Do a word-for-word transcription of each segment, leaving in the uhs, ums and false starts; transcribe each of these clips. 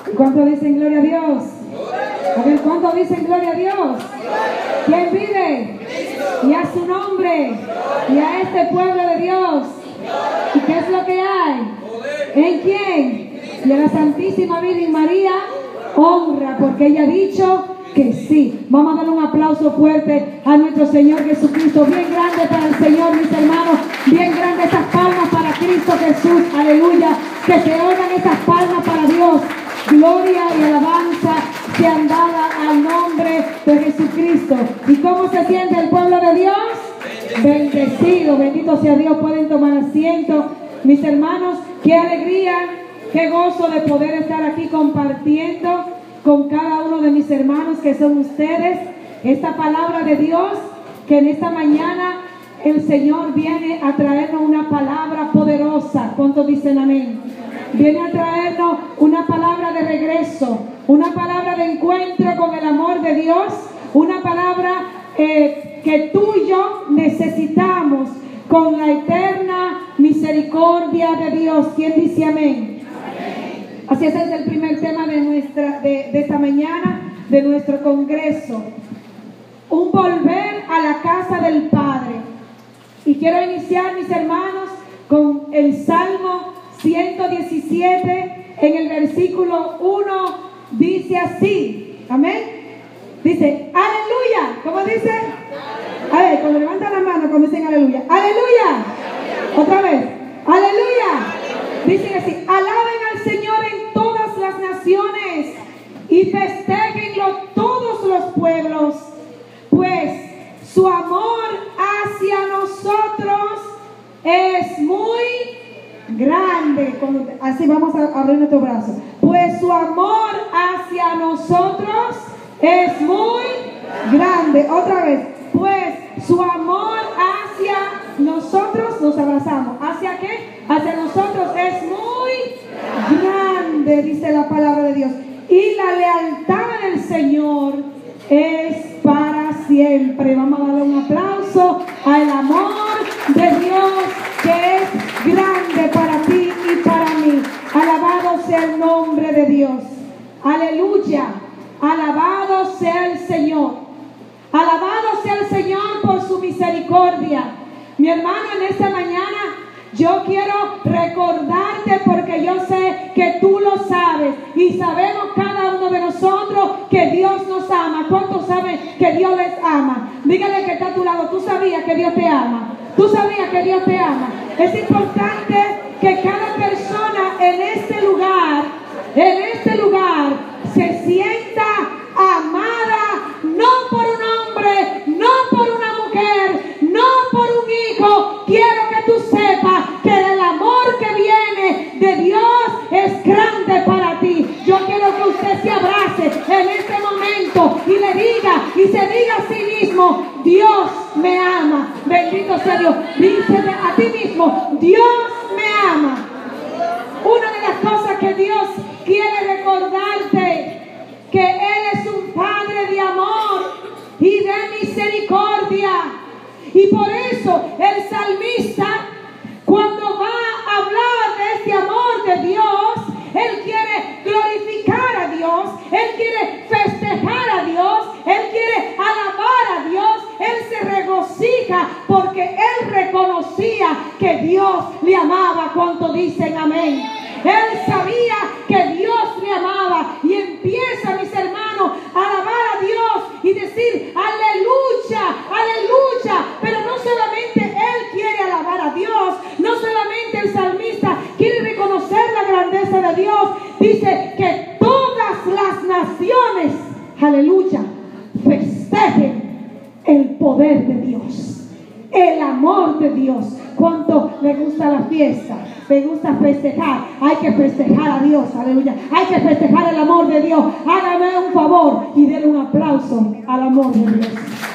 ¿Cuánto dicen gloria a Dios? A ver, ¿cuánto dicen gloria a Dios? ¿Quién vive? Y a su nombre. Y a este pueblo de Dios. ¿Y qué es lo que hay? ¿En quién? Y a la Santísima Virgen María, honra, porque ella ha dicho que sí. Vamos a darle un aplauso fuerte a nuestro Señor Jesucristo. Bien grande para el Señor, mis hermanos. Bien grande estas palmas para Cristo Jesús. Aleluya. Que se oigan estas palmas para Dios. Gloria y alabanza sean dadas al nombre de Jesucristo. ¿Y cómo se siente el pueblo de Dios? Bendecido. Bendito sea Dios. Pueden tomar asiento. Mis hermanos, qué alegría, qué gozo de poder estar aquí compartiendo con cada uno de mis hermanos que son ustedes esta palabra de Dios, que en esta mañana el Señor viene a traernos una palabra poderosa. ¿Cuántos dicen amén? Viene a traernos una palabra de regreso, una palabra de encuentro con el amor de Dios, una palabra eh, que tú y yo necesitamos con la eterna misericordia de Dios. ¿Quién dice amén? Amén. Así es, ese es el primer tema de, nuestra, de, de esta mañana, de nuestro congreso. Un volver a la casa del Padre. Y quiero iniciar, mis hermanos, con el Salmo ciento diecisiete, en el versículo uno, dice así, amén. Dice, aleluya. ¿Cómo dice? A ver, cuando levantan la mano, como dicen aleluya. Aleluya. Otra vez, aleluya. Dicen así, alaben al Señor en todas las naciones y festéjenlo todos los pueblos, pues su amor hacia nosotros es muy grande. Así vamos a abrir nuestro brazo. Pues su amor hacia nosotros es muy grande. Otra vez. Pues su amor hacia nosotros, nos abrazamos. ¿Hacia qué? Hacia nosotros es muy grande, dice la palabra de Dios. Y la lealtad del Señor es para siempre. Vamos a darle un aplauso al amor de Dios, que es grande para ti y para mí. Alabado sea el nombre de Dios. Aleluya. Alabado sea el Señor. Alabado sea el Señor por su misericordia. Mi hermano, en esta mañana yo quiero recordarte, porque yo sé que tú lo sabes y sabemos cada uno de nosotros que Dios nos ama. ¿Cuántos saben que Dios les ama? Dígale que está a tu lado, tú sabías que Dios te ama. Tú sabías que Dios te ama. Es importante que cada persona en este lugar, en este lugar, se sienta amada, no por un hombre, no por una mujer, no por un hijo. Quiero que tú sepas que el amor que viene de Dios es grande para ti. Yo quiero que usted se abrace en este momento y le diga, y se diga a sí mismo, Dios me ama. Bendito sea Dios. Dísele a ti mismo, Dios me ama. Una de las cosas que Dios quiere recordarte, que Él es un Padre de amor y de misericordia. Y por eso el salmista, cuando va a hablar de este amor de Dios, él quiere glorificar a Dios, él quiere festejar a Dios, él quiere alabar a Dios, él se regocija porque él reconocía que Dios le amaba. ¿Cuánto dicen amén? Él sabía que Dios le amaba y empieza, mis hermanos, a alabar a Dios y decir aleluya, aleluya. Pero no solamente él quiere alabar a Dios, no solamente el salmista quiere reconocer la grandeza de Dios. Dice que todas las naciones, aleluya, festejen el poder de Dios, el amor de Dios. ¿Cuánto le gusta la fiesta? Me gusta festejar. Hay que festejar a Dios, aleluya. Hay que festejar el amor de Dios. Hágame un favor y denle un aplauso al amor de Dios.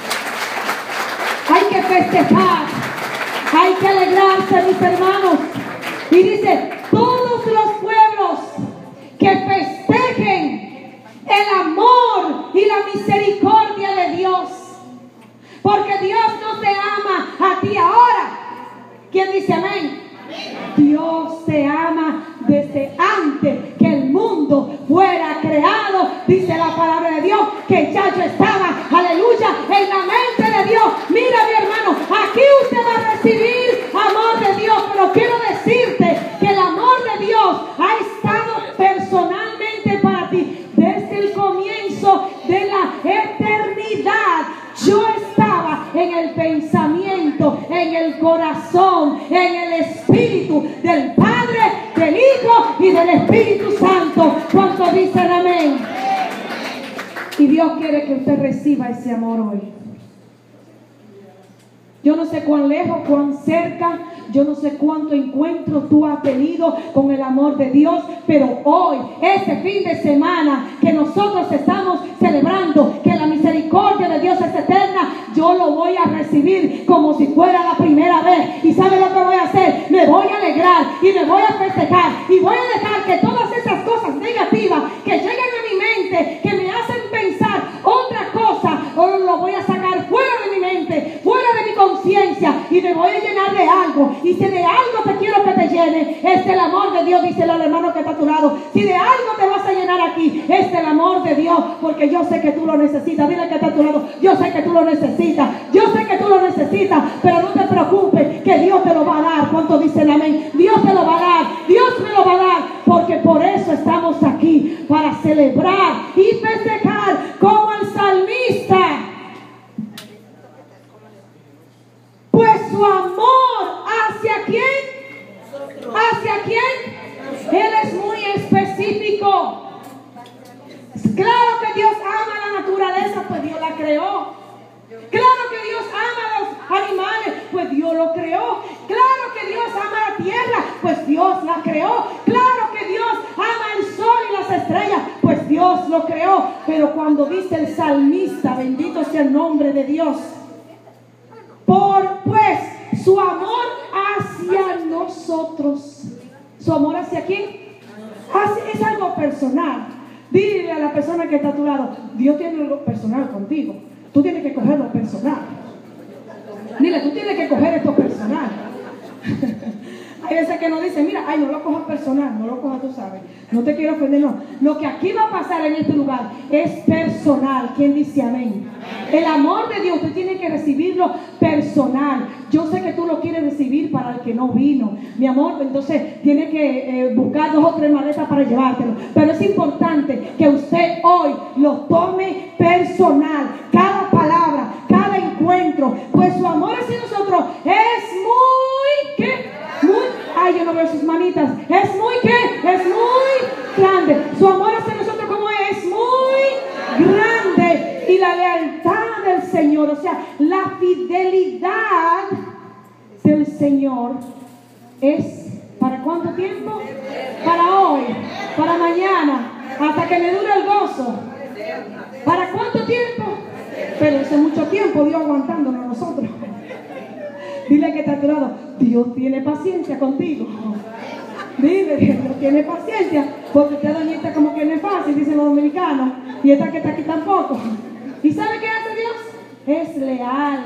Hay que festejar, hay que alegrarse, mis hermanos. Y dice, todos los pueblos que festejen el amor y la misericordia de Dios. Porque Dios no te ama a ti ahora. ¿Quién dice amén? Dios te ama desde antes que el mundo fuera dice la palabra de Dios, que ya yo estaba, aleluya, en la mente de Dios. Mira, mi hermano, aquí usted va a recibir amor de Dios, pero quiero decirte que el amor de Dios ha estado personalmente para ti desde el comienzo de la eternidad. Yo estaba en el pensamiento, en el corazón, en el espíritu del Padre, del Hijo y del Espíritu Santo. ¿Cuántos dicen amén? Y Dios quiere que usted reciba ese amor hoy. Yo no sé cuán lejos, cuán cerca, yo no sé cuánto encuentro tú has tenido con el amor de Dios, pero hoy, este fin de semana que nosotros estamos celebrando que la misericordia de Dios es eterna, yo lo voy a recibir como si fuera la primera vez. ¿Y sabe lo que voy a hacer? Me voy a alegrar y me voy a festejar y voy a dejar que todas esas cosas negativas que llegan a mi mente, que me hacen pensar otra cosa, o lo voy a sacar fuera de mi mente, fuera de mi conciencia, y me voy a llenar de algo. Y si de algo te quiero que te llene, es el amor de Dios, dice el hermano que está a tu lado. Si de algo te vas a llenar aquí, es el amor de Dios, porque yo sé que tú lo necesitas. Dile que está a tu lado, yo sé que tú lo necesitas, yo sé que tú lo necesitas, pero no te preocupes, que Dios te lo va a dar. ¿Cuánto dicen amén? Dios te lo va a dar, Dios me lo va a dar, porque por eso estamos aquí, para celebrar y festejar como el salmista. Pues su amor, ¿hacia quién? ¿Hacia quién? Él es muy específico. Claro que Dios ama la naturaleza, pues Dios la creó. Claro que Dios ama a los animales, pues Dios lo creó. Claro que Dios ama la tierra, pues Dios la creó. Claro que Dios ama el sol y las estrellas, pues Dios lo creó. Pero cuando dice el salmista, bendito sea el nombre de Dios, por pues su amor hacia nosotros. ¿Su amor hacia quién? Hacia, es algo personal. Dile a la persona que está a tu lado, Dios tiene algo personal contigo. Tú tienes que cogerlo personal. Dile, tú tienes que coger esto personal. Hay veces que nos dicen, mira, ay, no lo cojas personal, no lo cojas, tú sabes. No te quiero ofender, no. Lo que aquí va a pasar en este lugar es personal. ¿Quién dice amén? El amor de Dios, usted tiene que recibirlo personal. Yo sé que tú lo quieres recibir para el que no vino, mi amor. Entonces tiene que eh, buscar dos o tres maletas para llevártelo. Pero es importante que usted hoy lo tome personal. Cada palabra, cada encuentro, pues su amor hacia nosotros es muy, ¿qué? Muy, ay, yo no veo sus manitas. Es muy, ¿qué? Es muy grande. Su amor hacia nosotros, ¿cómo es? Es muy grande. Y la lealtad del Señor, o sea, la fidelidad del Señor es ¿para cuánto tiempo? Para hoy, para mañana, hasta que me dure el gozo. ¿Para cuánto tiempo? Pero hace mucho tiempo Dios aguantándonos a nosotros. Dile que está a tu lado, Dios tiene paciencia contigo. Dile, Dios tiene paciencia, porque esta doñita como que no es fácil, dicen los dominicanos, y esta que está aquí tampoco. ¿Y sabe qué hace Dios? Es leal.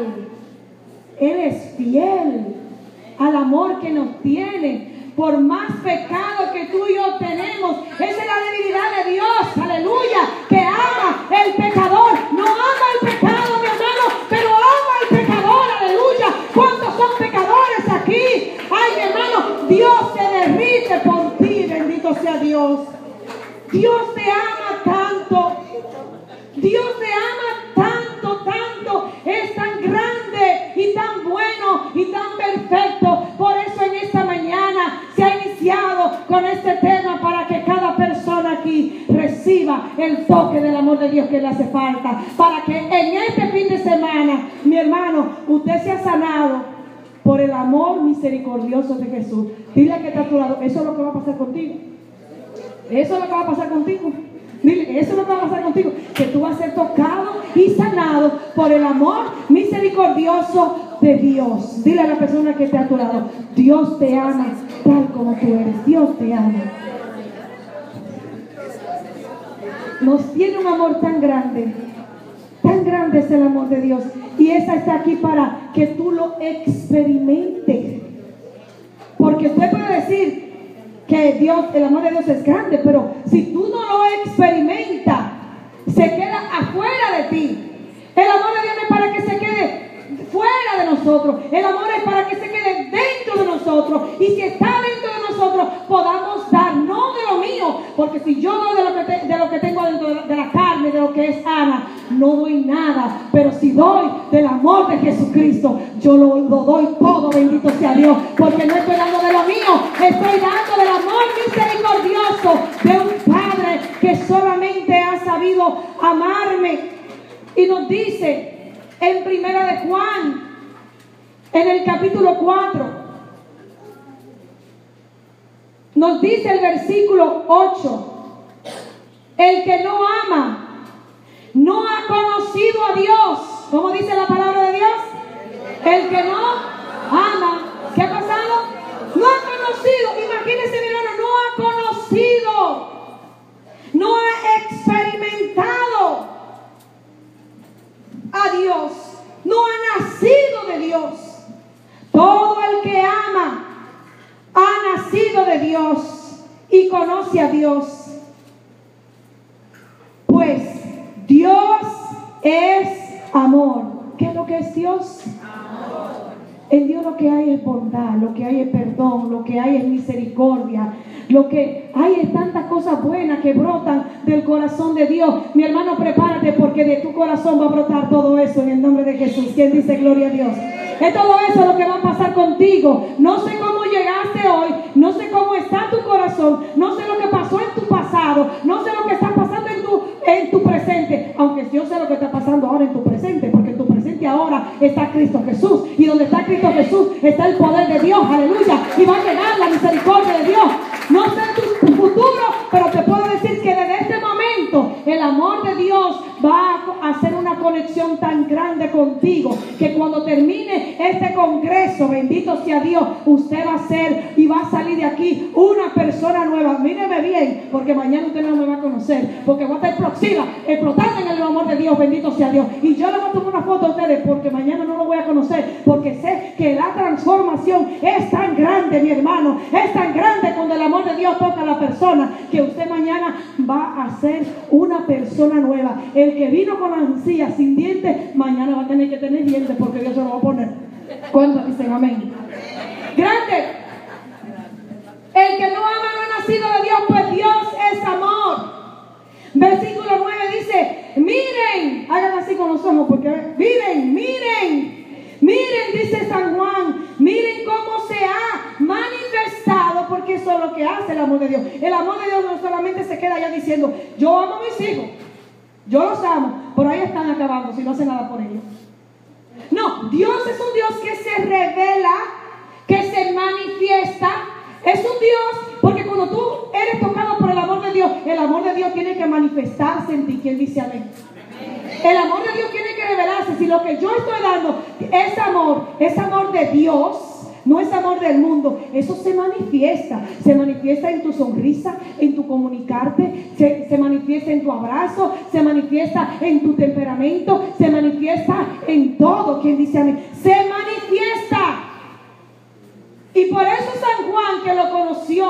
Él es fiel al amor que nos tiene. Por más pecado que tú y yo tenemos, esa es la debilidad de Dios, aleluya, que ama el pecador. No ama el pecado, mi hermano, pero ama al pecador, aleluya. ¿Cuántos son pecadores aquí? Ay, mi hermano, Dios se derrite por ti, bendito sea Dios. Dios te ama tanto. Dios te ama tanto, tanto. Es tan grande y tan bueno y tan perfecto. Por eso en esta mañana se ha iniciado con este tema, para que cada persona aquí reciba el toque del amor de Dios que le hace falta. Para que en este fin de semana, mi hermano, usted sea sanado por el amor misericordioso de Jesús. Dile que está a tu lado, eso es lo que va a pasar contigo. Eso es lo que va a pasar contigo. Dile, eso es lo que va a pasar contigo, que tú vas a ser tocado y sanado por el amor misericordioso de Dios. Dile a la persona que está a tu lado, Dios te ama tal como tú eres. Dios te ama. Nos tiene un amor tan grande, tan grande es el amor de Dios, y esa está aquí para que tú lo experimentes. Porque usted puede decir que Dios, el amor de Dios es grande, pero si tú no lo experimentas, amor es para que se quede dentro de nosotros. Y si está dentro de nosotros, podamos dar, no de lo mío. Porque si yo doy de lo que, te, de lo que tengo dentro de la, de la carne, de lo que es Ana, no doy nada. Pero si doy del amor de Jesucristo, yo lo, lo doy todo, bendito sea Dios. Porque no estoy dando de lo mío, estoy dando del amor misericordioso de un Padre que solamente ha sabido amarme. Y nos dice en Primera de Juan, en el capítulo cuatro, nos dice el versículo ocho: el que no ama no ha conocido a Dios. ¿Cómo dice la palabra de Dios? El que no ama, ¿qué ha pasado? No ha conocido. Imagínense, mi hermano, no ha conocido, no ha experimentado a Dios, no ha nacido de Dios. Todo el que ama ha nacido de Dios y conoce a Dios. Pues Dios es amor. ¿Qué es lo que es Dios? Amor. En Dios lo que hay es bondad, lo que hay es perdón, lo que hay es misericordia. Lo que hay es tantas cosas buenas que brotan del corazón de Dios. Mi hermano, prepárate, porque de tu corazón va a brotar todo eso en el nombre de Jesús. ¿Quién dice gloria a Dios? Es todo eso lo que va a pasar contigo. No sé cómo llegaste hoy, no sé cómo está tu corazón, no sé lo que pasó en tu pasado, no sé lo que está pasando en tu, en tu presente, aunque yo sé lo que está pasando ahora en tu presente, porque en tu presente ahora está Cristo Jesús, y donde está Cristo Jesús está el poder de Dios, aleluya, y va a llegar la misericordia de Dios. No sé tu futuro, pero te puedo decir que desde este momento el amor de Dios va a hacer una conexión tan grande contigo, que cuando termine este congreso, bendito sea Dios, usted va a ser y va a salir de aquí una persona nueva. Míreme bien, porque mañana usted no me va a conocer, porque va a estar próxima, explotando en el amor de Dios, bendito sea Dios. Y yo le voy a tomar una foto a ustedes, porque mañana no lo voy a conocer, porque sé que la transformación es tan grande, mi hermano, es tan grande cuando el amor de Dios toca a la persona, que usted mañana va a ser una persona nueva. El que vino con encías sin dientes, mañana va a tener que tener dientes, porque Dios se lo va a poner. ¿Cuántos dicen amén? Grande. El que no ama no ha nacido de Dios, pues Dios es amor. Versículo nueve dice: miren, hagan así con los ojos, porque miren, miren, miren, dice San Juan, miren cómo se ha manifestado, porque eso es lo que hace el amor de Dios. El amor de Dios no solamente se queda allá diciendo: yo amo a mis hijos, yo los amo, pero ahí están acabando si no hace nada por ellos. No, Dios es un Dios que se revela, que se manifiesta. Es un Dios, porque cuando tú eres tocado por el amor de Dios, el amor de Dios tiene que manifestarse en ti. ¿Quién dice amén? El amor de Dios tiene que revelarse. Si lo que yo estoy dando es amor, es amor de Dios, no es amor del mundo, eso se manifiesta. Se manifiesta en tu sonrisa, en tu comunicarte, se, se manifiesta en tu abrazo, se manifiesta en tu temperamento, se manifiesta en todo. ¿Quién dice amén? Se manifiesta. Y por eso San Juan, que lo conoció,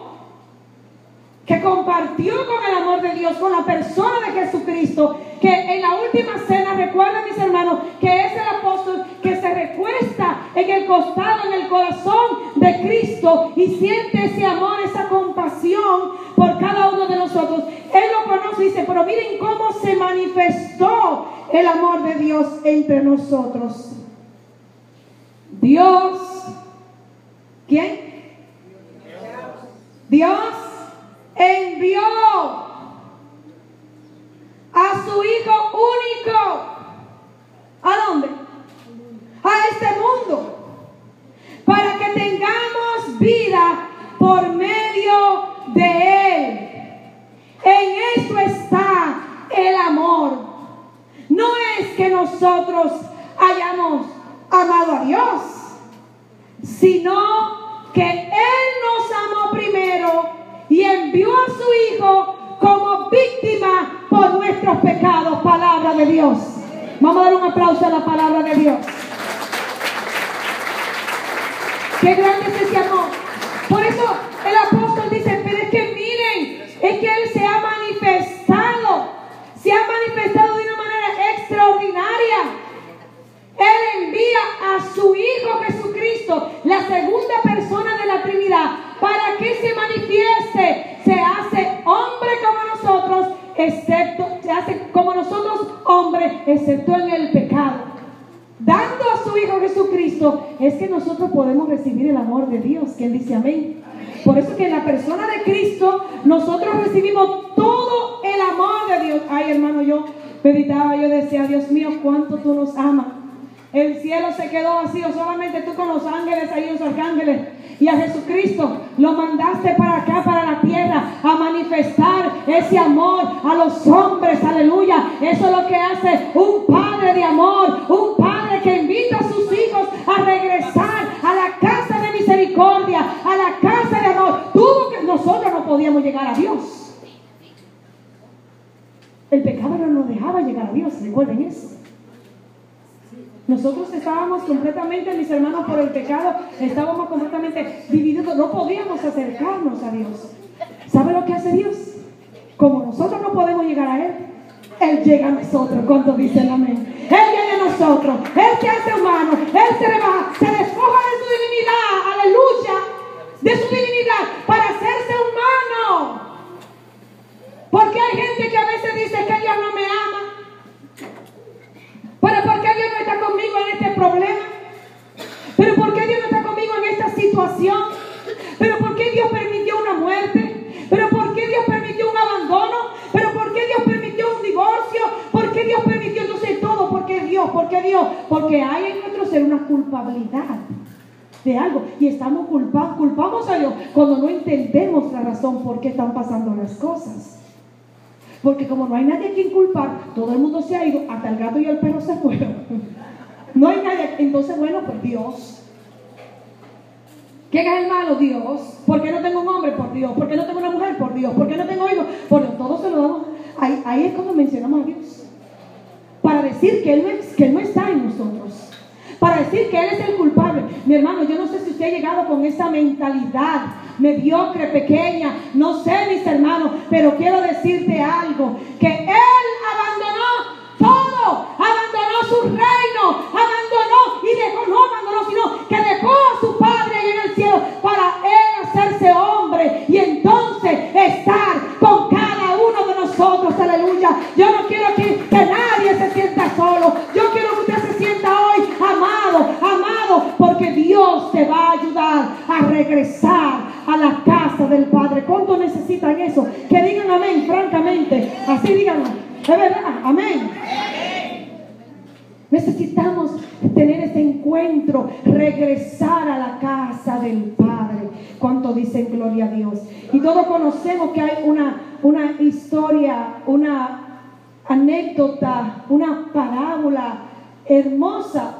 que compartió con el amor de Dios, con la persona de Jesucristo, que en la última cena, recuerden, mis hermanos, que es el apóstol que se recuesta en el costado, en el corazón de Cristo, y siente ese amor, esa compasión por cada uno de nosotros. Él lo conoce y dice: pero miren cómo se manifestó el amor de Dios entre nosotros. Dios, ¿quién? Dios envió a su Hijo único. ¿A dónde? A este mundo, para que tengamos vida por medio de Él. En esto está el amor. No es que nosotros hayamos amado a Dios, sino que Él nos amó primero y envió a su Hijo como víctima por nuestros pecados. Palabra de Dios. Vamos a dar un aplauso a la palabra de Dios. Qué grande es ese amor. Por eso el apóstol dice: pero es que miren, es que Él se ha manifestado, se ha manifestado de una manera extraordinaria. Él envía envía a su Hijo Jesucristo, la segunda persona de la Trinidad, para que se manifieste. Se hace hombre como nosotros, excepto, se hace como nosotros hombre, excepto en el pecado. Dando a su Hijo Jesucristo, es que nosotros podemos recibir el amor de Dios. ¿Quién dice amén? Por eso que en la persona de Cristo, nosotros recibimos todo el amor de Dios. Ay, hermano, yo meditaba, yo decía, Dios mío, cuánto tú nos amas. El cielo se quedó vacío, solamente tú con los ángeles, ahí los arcángeles. Y a Jesucristo lo mandaste para acá, para la tierra, a manifestar ese amor a los hombres, aleluya. Eso es lo que hace un padre de amor, un padre que invita a sus hijos a regresar a la casa de misericordia, a la casa de amor. Tuvo que, nosotros no podíamos llegar a Dios. El pecado no nos dejaba llegar a Dios, recuerden eso. Nosotros estábamos completamente, mis hermanos, por el pecado, estábamos completamente divididos, no podíamos acercarnos a Dios. ¿Sabe lo que hace Dios? Como nosotros no podemos llegar a Él, Él llega a nosotros. ¿Cuántos dicen amén? Él viene a nosotros, Él se hace humano, Él se rebaja, se despoja de su divinidad, aleluya, de su divinidad, para hacerse humano. Porque hay gente que a veces dice que Dios no me ama. ¿Pero por qué Dios no está conmigo en este problema? ¿Pero por qué Dios no está conmigo en esta situación? ¿Pero por qué Dios permitió una muerte? ¿Pero por qué Dios permitió un abandono? ¿Pero por qué Dios permitió un divorcio? ¿Por qué Dios permitió entonces todo? ¿Por qué Dios? ¿Por qué Dios? Porque hay en nuestro ser una culpabilidad de algo. Y estamos culpados, culpamos a Dios cuando no entendemos la razón por qué están pasando las cosas. Porque como no hay nadie a quien culpar, todo el mundo se ha ido, hasta el gato y el perro se fueron. No hay nadie. Entonces, bueno, pues Dios. ¿Quién es el malo? Dios. ¿Por qué no tengo un hombre? Por Dios. ¿Por qué no tengo una mujer? Por Dios. ¿Por qué no tengo hijos? Por Dios. Todo se lo damos. Ahí, ahí es cuando mencionamos a Dios. Para decir que él, no es, que él no está en nosotros. Para decir que Él es el culpable. Mi hermano, yo no sé si usted ha llegado con esa mentalidad mediocre, pequeña, no sé, mis hermanos, pero quiero decirte algo, que Él abandonó todo, abandonó su reino, abandonó y dejó, no abandonó, sino que dejó a su Padre ahí en el cielo para Él hacerse hombre y entonces estar con cada uno de nosotros, aleluya. Yo no quiero que, que nadie se sienta solo, yo quiero que usted se sienta hoy amado, amado, porque Dios te va a ayudar a regresar a la casa del Padre. ¿Cuánto necesitan eso? Que digan amén, francamente. Así díganlo. Es verdad, amén. Necesitamos tener ese encuentro, regresar a la casa del Padre. ¿Cuánto dicen gloria a Dios? Y todos conocemos que hay una, una historia, una anécdota, una parábola hermosa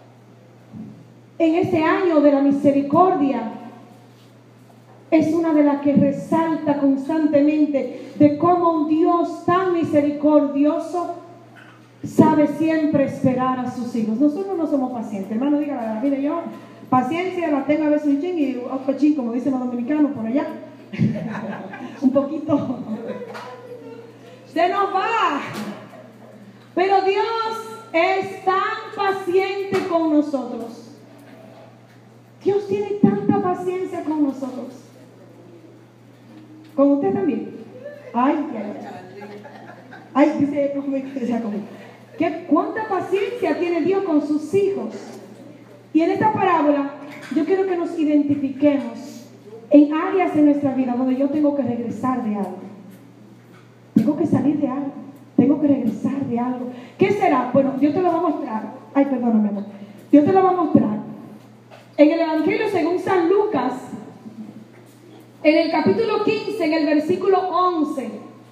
en ese año de la misericordia. Es una de las que resalta constantemente de cómo un Dios tan misericordioso sabe siempre esperar a sus hijos. Nosotros no somos pacientes, hermano, diga la verdad. Mire, yo paciencia la tengo a veces un chin y otro chin, como dicen los dominicanos por allá. Un poquito. Se nos va. Pero Dios es tan paciente con nosotros. Dios tiene tanta paciencia con nosotros. ¿Con usted también? Ay, ay, ay. Dice, dice conmigo. ¿Qué, ¿Cuánta paciencia tiene Dios con sus hijos? Y en esta parábola, yo quiero que nos identifiquemos en áreas de nuestra vida donde yo tengo que regresar de algo. Tengo que salir de algo. Tengo que regresar de algo. ¿Qué será? Bueno, Dios te lo va a mostrar. Ay, perdóname, amor. Dios te lo va a mostrar. En el Evangelio según San Lucas, en el capítulo quince, en el versículo once,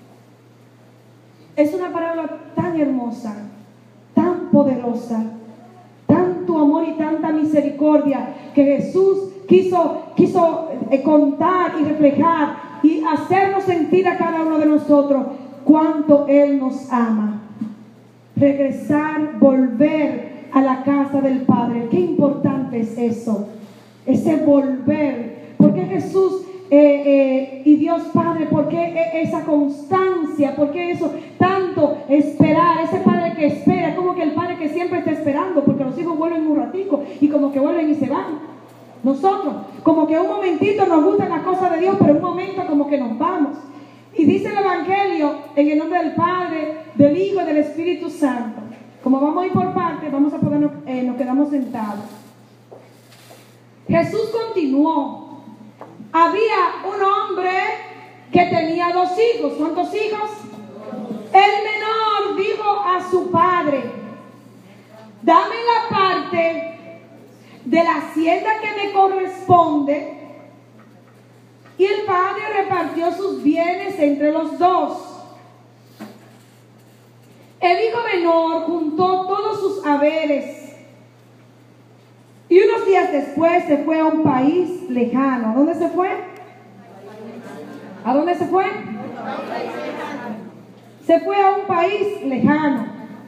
es una parábola tan hermosa, tan poderosa, tanto amor y tanta misericordia que Jesús quiso, quiso eh, contar y reflejar y hacernos sentir a cada uno de nosotros cuánto Él nos ama. Regresar, volver a la casa del Padre. Qué importante es eso, ese volver. Porque Jesús eh, eh, y Dios Padre, ¿por qué esa constancia? ¿Por qué eso? Tanto esperar, ese Padre que espera, como que el Padre que siempre está esperando, porque los hijos vuelven un ratico y como que vuelven y se van. Nosotros, como que un momentito nos gustan las cosas de Dios, pero un momento como que nos vamos. Y dice el Evangelio, en el nombre del Padre, del Hijo y del Espíritu Santo. Como vamos a ir por partes, vamos a ponernos, eh, nos quedamos sentados. Jesús continuó. Había un hombre que tenía dos hijos. ¿Cuántos hijos? El menor dijo a su padre: dame la parte de la hacienda que me corresponde. Y el padre repartió sus bienes entre los dos. El hijo menor juntó todos sus haberes y unos días después se fue a un país lejano. ¿A dónde se fue? ¿A dónde se fue? Se fue a un país lejano.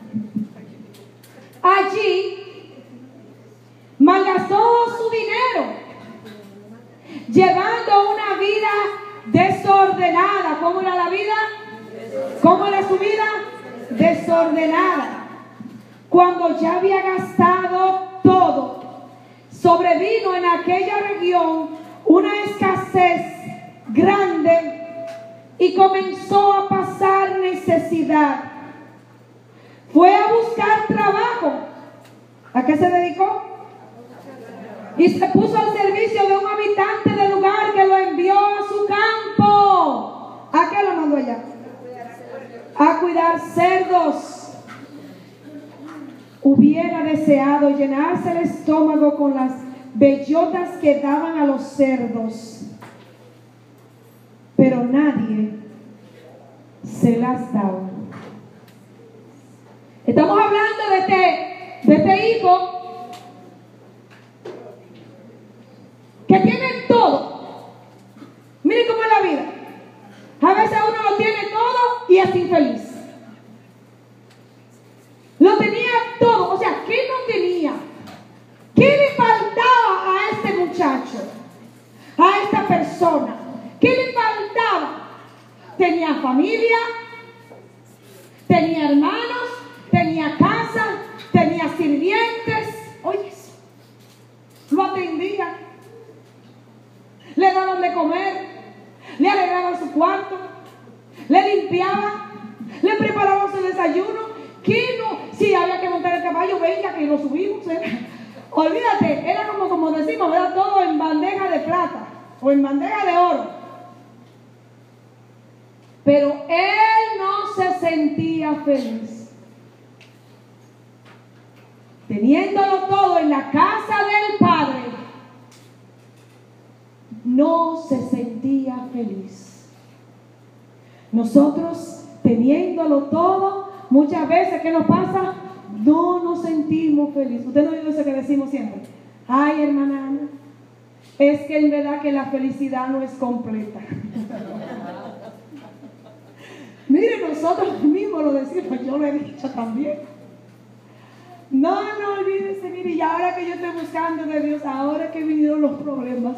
Allí malgastó su dinero, llevando una vida desordenada. ¿Cómo era la vida? ¿Cómo era su vida? Desordenada. Cuando ya había gastado todo, sobrevino en aquella región una escasez grande y comenzó a pasar necesidad. Fue a buscar trabajo. ¿A qué se dedicó? Y se puso al servicio de un habitante del lugar que lo envió a su campo. ¿A qué lo mandó allá? A cuidar cerdos. Hubiera deseado llenarse el estómago con las bellotas que daban a los cerdos, pero nadie se las daba. Estamos hablando de este, de este hijo que tiene todo. Miren cómo es la vida. A veces uno lo tiene todo y es infeliz. Lo tenía todo. O sea, ¿qué no tenía? ¿Qué le faltaba a este muchacho? A esta persona. ¿Qué le faltaba? Tenía familia, tenía hermanos, tenía casa, tenía sirvientes. Oye, eso. Lo atendían. Le daban de comer, le alegraban su cuarto, le limpiaban, le preparaban su desayuno. ¿Qué no? Si había que montar el caballo, venga, que lo subimos. ¿eh? Olvídate, era como, como decimos, ¿verdad? Todo en bandeja de plata o en bandeja de oro. Pero él no se sentía feliz. Teniéndolo todo en la casa del Padre, no se sentía feliz. Nosotros, teniéndolo todo, muchas veces, ¿qué nos pasa? No nos sentimos felices. Usted no oye eso que decimos siempre. Ay, hermana Ana, es que en verdad que la felicidad no es completa. Mire, nosotros mismos lo decimos, yo lo he dicho también. No, no olvídense, mire, y ahora que yo estoy buscando de Dios, ahora que vinieron los problemas.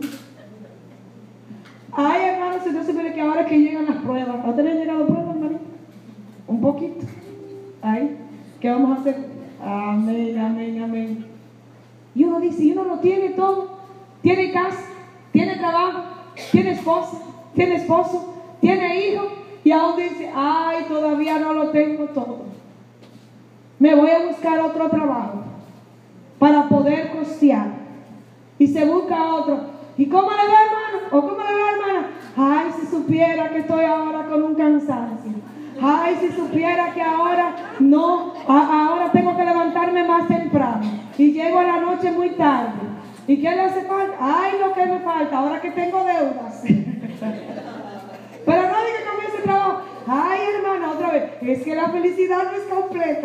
Ay, hermano, si no se ve que ahora que llegan las pruebas. ¿A usted le han llegado pruebas, hermano? Un poquito. Ay, ¿qué vamos a hacer? Amén, amén, amén. Y uno dice, y uno lo tiene todo. Tiene casa, tiene trabajo, tiene esposa, tiene esposo, tiene hijo. Y aún dice, ay, todavía no lo tengo todo. Me voy a buscar otro trabajo para poder costear. Y se busca otro. ¿Y cómo le va, hermano? ¿O cómo le va, hermana? Ay, si supiera que estoy ahora con un cansancio. Ay, si supiera que ahora no, a, ahora tengo que levantarme más temprano. Y llego a la noche muy tarde. ¿Y qué le hace falta? Ay, lo que me falta, ahora que tengo deudas. Pero no diga que comience el trabajo. Ay, hermana, otra vez. Es que la felicidad no es completa.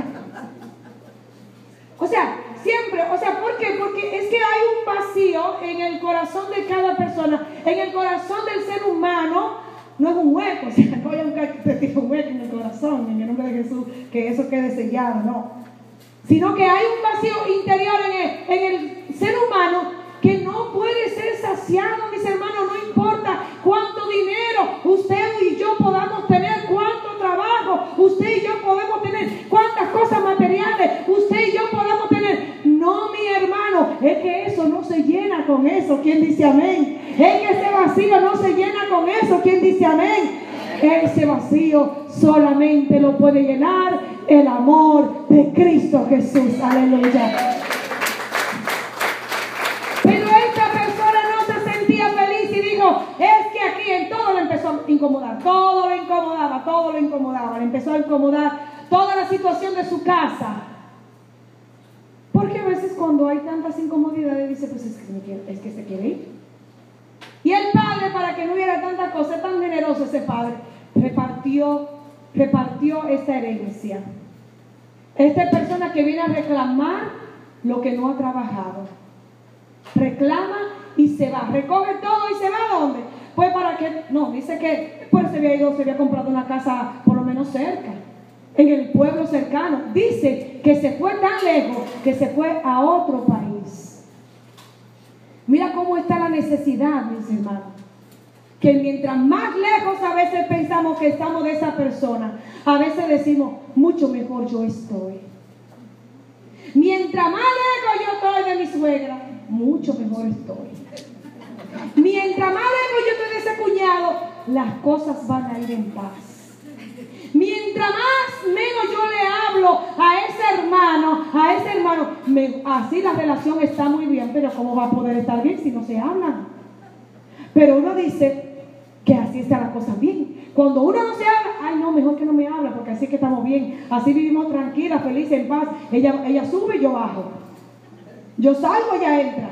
O sea, siempre, o sea, ¿por qué? Porque es que hay un vacío en el corazón de cada persona, en el corazón del ser humano. No es un hueco, o sea, no voy a buscar que te tire un hueco en el corazón, en el nombre de Jesús, que eso quede sellado, no. Sino que hay un vacío interior en el, en el ser humano que no puede ser saciado, mis hermanos. No importa cuánto dinero usted y yo podamos tener, cuánto trabajo usted y yo podemos tener, cuántas cosas materiales usted y yo podamos tener. eso. ¿Quién dice amén? Es que ese vacío no se llena con eso. ¿Quién dice amén? Ese vacío solamente lo puede llenar el amor de Cristo Jesús. Aleluya. Pero esta persona no se sentía feliz y dijo, es que aquí en todo le empezó a incomodar. Todo lo incomodaba, todo lo incomodaba. Le empezó a incomodar toda la situación de su casa. Porque a veces cuando hay tantas incomodidades dice, pues es que, me quiere, es que se quiere ir. Y el padre, para que no hubiera tanta cosa, tan generoso ese padre, repartió, repartió esta herencia. Esta persona que viene a reclamar lo que no ha trabajado. Reclama y se va. Recoge todo y se va ¿a dónde? Pues para que, no, dice que pues se había ido, se había comprado una casa por lo menos cerca. En el pueblo cercano. Dice que se fue tan lejos que se fue a otro país. Mira cómo está la necesidad, mis hermanos. Que mientras más lejos a veces pensamos que estamos de esa persona, a veces decimos, mucho mejor yo estoy. Mientras más lejos yo estoy de mi suegra, mucho mejor estoy. Mientras más lejos yo estoy de ese cuñado, las cosas van a ir en paz. Mientras más menos yo le hablo a ese hermano, a ese hermano, me, así la relación está muy bien, pero ¿cómo va a poder estar bien si no se hablan? Pero uno dice que así está la cosa bien. Cuando uno no se habla, ay no, mejor que no me habla, porque así es que estamos bien, así vivimos tranquilas, felices, en paz. Ella, ella sube y yo bajo. Yo salgo y ella entra.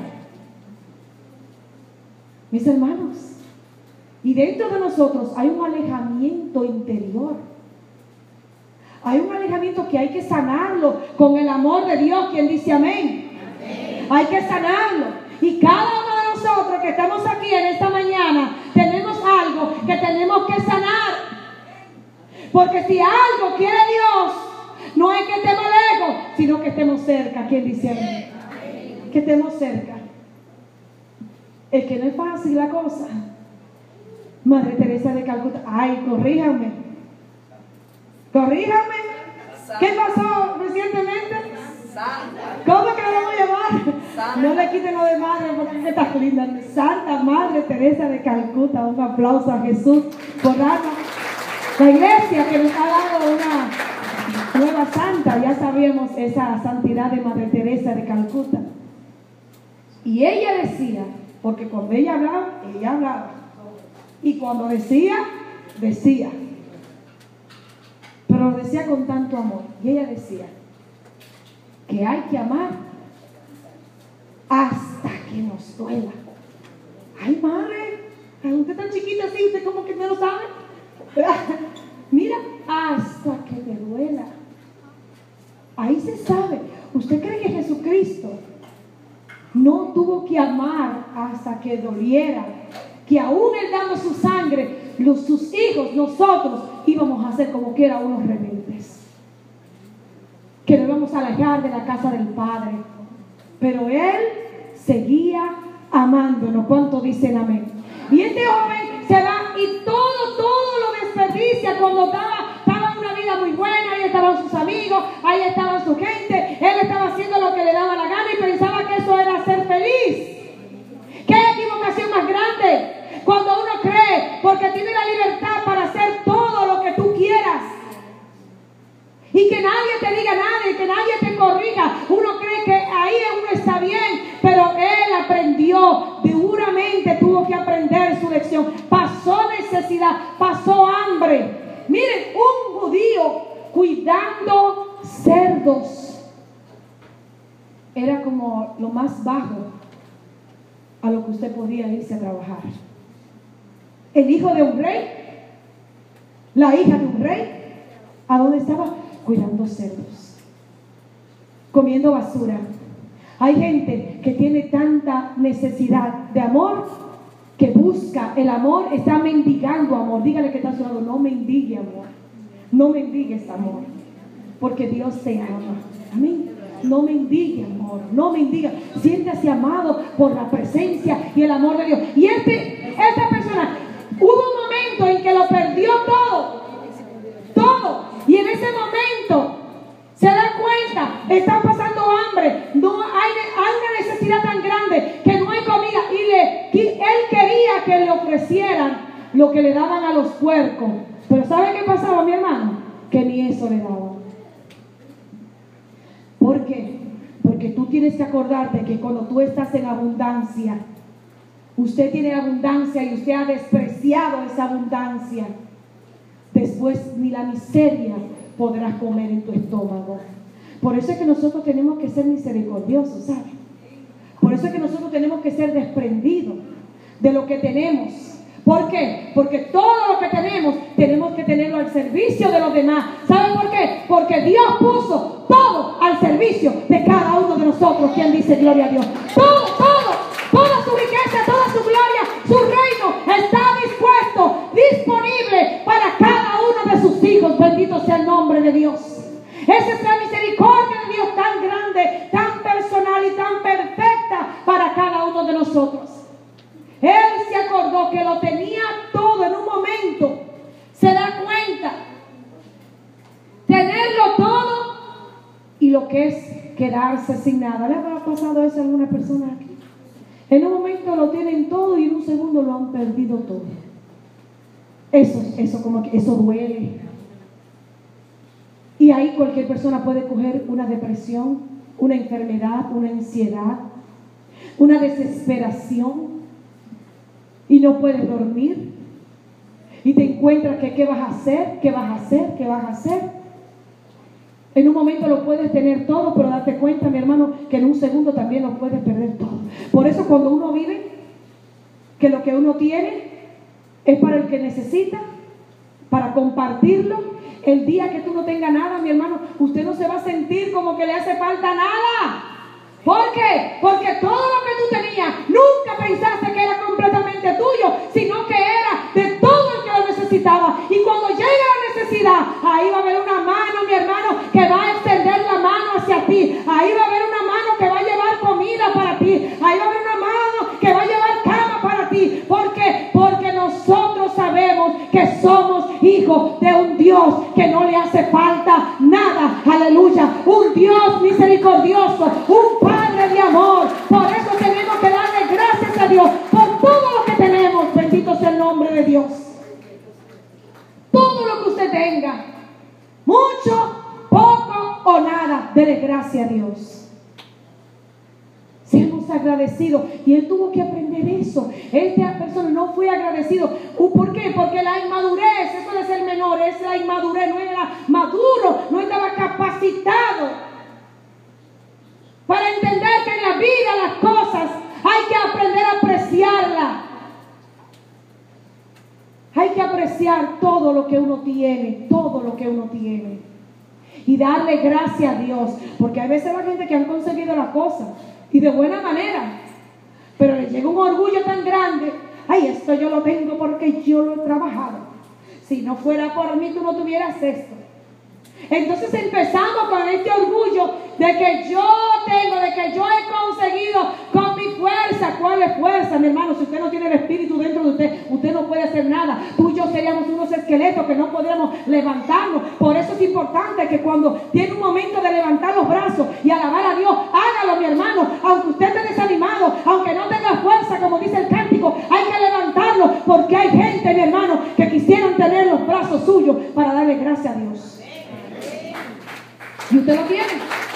Mis hermanos, y dentro de nosotros hay un alejamiento interior. Hay un alejamiento que hay que sanarlo con el amor de Dios. ¿Quién dice amén? Amén. Hay que sanarlo. Y cada uno de nosotros que estamos aquí en esta mañana, tenemos algo que tenemos que sanar. Porque si algo quiere Dios, no es que estemos lejos, sino que estemos cerca. ¿Quién dice amén? Amén. Que estemos cerca. Es que no es fácil la cosa. Madre Teresa de Calcuta, ay, corríjame. Corríjame. ¿Qué pasó recientemente? Santa. ¿Cómo que lo vamos a llamar? Santa. No le quiten lo de madre porque está linda. Santa Madre Teresa de Calcuta. Un aplauso a Jesús por darnos la iglesia que nos ha dado una nueva santa. Ya sabíamos esa santidad de Madre Teresa de Calcuta. Y ella decía, porque cuando ella hablaba, ella hablaba. Y cuando decía, decía. Pero lo decía con tanto amor. Y ella decía que hay que amar hasta que nos duela. Ay, madre, usted tan chiquita así, usted como que no lo sabe. Mira, hasta que te duela. Ahí se sabe. ¿Usted cree que Jesucristo no tuvo que amar hasta que doliera? Que aún Él dando su sangre, los, sus hijos, nosotros íbamos a ser como quiera unos rebeldes, que nos íbamos a alejar de la casa del Padre, pero Él seguía amándonos. ¿Cuánto dicen amén? Y este joven se va y todo, todo lo desperdicia. Cuando estaba, estaba en una vida muy buena, ahí estaban sus amigos, ahí estaba su gente, él estaba haciendo lo que le daba la gana y pensaba que eso era ser feliz. ¿Qué equivocación más grande? Cuando uno cree, porque tiene la libertad para hacer todo lo que tú quieras. Y que nadie te diga nada, y que nadie te corrija. Uno cree que ahí uno está bien, pero él aprendió, duramente tuvo que aprender su lección. Pasó necesidad, pasó hambre. Miren, un judío cuidando cerdos era como lo más bajo a lo que usted podía irse a trabajar. El hijo de un rey, la hija de un rey, ¿a dónde estaba? Cuidando cerdos, comiendo basura. Hay gente que tiene tanta necesidad de amor que busca el amor, está mendigando amor. Dígale que está a su lado, no mendigue amor, no mendigues amor, porque Dios te ama. Amén. No mendigue amor, no mendiga. Siéntase amado por la presencia y el amor de Dios. Y este, esta persona, hubo un momento en que lo perdió todo, todo. Y en ese momento se da cuenta, están pasando hambre, no hay, hay una necesidad tan grande que no hay comida. Y le daban a los puercos. Pero ¿sabe qué pasaba, mi hermano? Que ni eso le daban. ¿Por qué? Porque tú tienes que acordarte que cuando tú estás en abundancia, usted tiene abundancia y usted ha despreciado esa abundancia, después ni la miseria podrás comer en tu estómago. Por eso es que nosotros tenemos que ser misericordiosos, ¿sabes? Por eso es que nosotros tenemos que ser desprendidos de lo que tenemos. ¿Por qué? Porque todo lo que tenemos, tenemos que tenerlo al servicio de los demás. ¿Saben por qué? Porque Dios puso todo al servicio de cada uno de nosotros. ¿Quién dice gloria a Dios? Todo, todo, toda su riqueza, toda su gloria, su reino está dispuesto, disponible para cada uno de sus hijos. Bendito sea el nombre de Dios. Esa es la misericordia de Dios tan grande, tan personal y tan perfecta para cada uno de nosotros. Él se acordó que lo tenía todo en un momento. Se da cuenta. Tenerlo todo y lo que es quedarse sin nada. ¿Le habrá pasado eso a alguna persona aquí? En un momento lo tienen todo y en un segundo lo han perdido todo. Eso, eso como que eso duele. Y ahí cualquier persona puede coger una depresión, una enfermedad, una ansiedad, una desesperación. Y no puedes dormir. Y te encuentras que qué vas a hacer, qué vas a hacer, qué vas a hacer. En un momento lo puedes tener todo, pero date cuenta, mi hermano, que en un segundo también lo puedes perder todo. Por eso cuando uno vive, que lo que uno tiene es para el que necesita, para compartirlo. El día que tú no tengas nada, mi hermano, usted no se va a sentir como que le hace falta nada. ¿Por qué? Porque todo lo que tú tenías, nunca pensaste que era completamente tuyo, sino que era de todo el que lo necesitaba. Y cuando llega la necesidad, ahí va a haber una mano, mi hermano, que va a extender la mano hacia ti. Ahí va a haber una mano que va a llevar comida para ti. Ahí va a haber una mano que va a llevar cama para ti. ¿Por qué? Porque nosotros sabemos que somos hijos de un Dios que no le hace falta nada. Aleluya. Un Dios misericordioso, un Padre de amor. Por eso tenemos que darle gracias a Dios por todo lo que tenemos. Bendito sea el nombre de Dios. Todo lo que usted tenga, mucho, poco o nada, dele gracias a Dios. Seamos agradecidos. Y él tuvo que aprender eso. Esta persona no fue agradecido. ¿Por qué? Porque la inmadurez, eso de ser menor, es la inmadurez. No era maduro, no estaba capacitado para entender que en la vida las cosas hay que aprender a apreciarlas. Hay que apreciar todo lo que uno tiene, todo lo que uno tiene. Y darle gracias a Dios. Porque hay veces la gente que han conseguido las cosas y de buena manera, pero le llega un orgullo tan grande. Ay, esto yo lo tengo porque yo lo he trabajado. Si no fuera por mí, tú no tuvieras esto. Entonces empezamos con este orgullo de que yo tengo, de que yo he conseguido con mi fuerza. ¿Cuál es fuerza, mi hermano? Si usted no tiene el Espíritu dentro de usted, usted no puede hacer nada. Tú y yo seríamos unos esqueletos que no podríamos levantarnos. Por eso es importante que cuando tiene un momento de levantar los brazos y alabar a Dios, hágalo, mi hermano. Aunque usted esté desanimado, aunque no tenga fuerza, como dice el cántico, hay que levantarlo, porque hay gente, mi hermano, que quisieran tener los brazos suyos para darle gracias a Dios. Y usted lo tiene.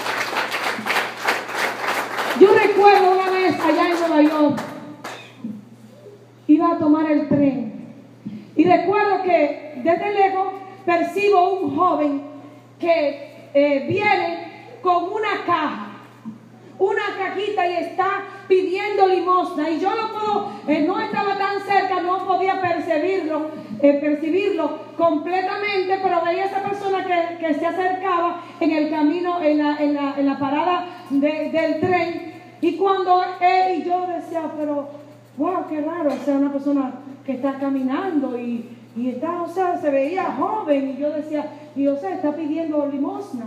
Yo recuerdo una vez allá en Nueva York, iba a tomar el tren y recuerdo que desde lejos percibo un joven que eh, viene con una caja, una cajita, y está pidiendo limosna. Y yo no puedo, eh, no estaba tan cerca, no podía percibirlo, eh, percibirlo completamente, pero veía a esa persona que, que se acercaba en el camino, en la, en la, en la parada de, del tren. Y cuando él y yo decía, pero wow, qué raro, o sea, una persona que está caminando y, y está, o sea, se veía joven, y yo decía, y o sea, está pidiendo limosna.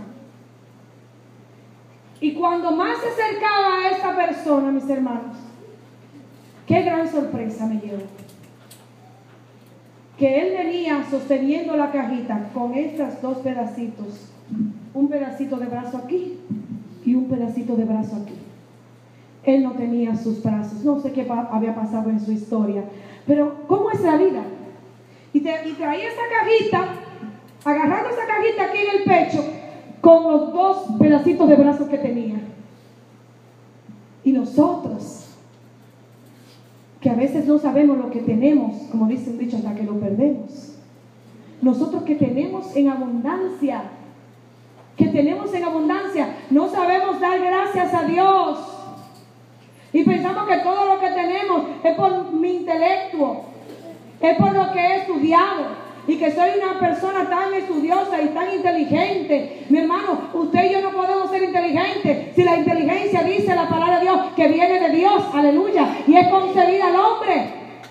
Y cuando más se acercaba a esta persona, mis hermanos, qué gran sorpresa me llevó. Que él venía sosteniendo la cajita con estos dos pedacitos. Un pedacito de brazo aquí y un pedacito de brazo aquí. Él no tenía sus brazos. No sé qué pa- había pasado en su historia. Pero ¿cómo es la vida? Y, te, y traía esa cajita, agarrando esa cajita aquí en el pecho, con los dos pedacitos de brazos que tenía. Y nosotros, que a veces no sabemos lo que tenemos, como dice un dicho, hasta que lo perdemos. Nosotros que tenemos en abundancia, que tenemos en abundancia, no sabemos dar gracias a Dios. Y pensamos que todo lo que tenemos es por mi intelecto, es por lo que he estudiado. Y que soy una persona tan estudiosa y tan inteligente. Mi hermano, usted y yo no podemos ser inteligentes si la inteligencia dice la palabra de Dios que viene de Dios, aleluya, y es concebida al hombre.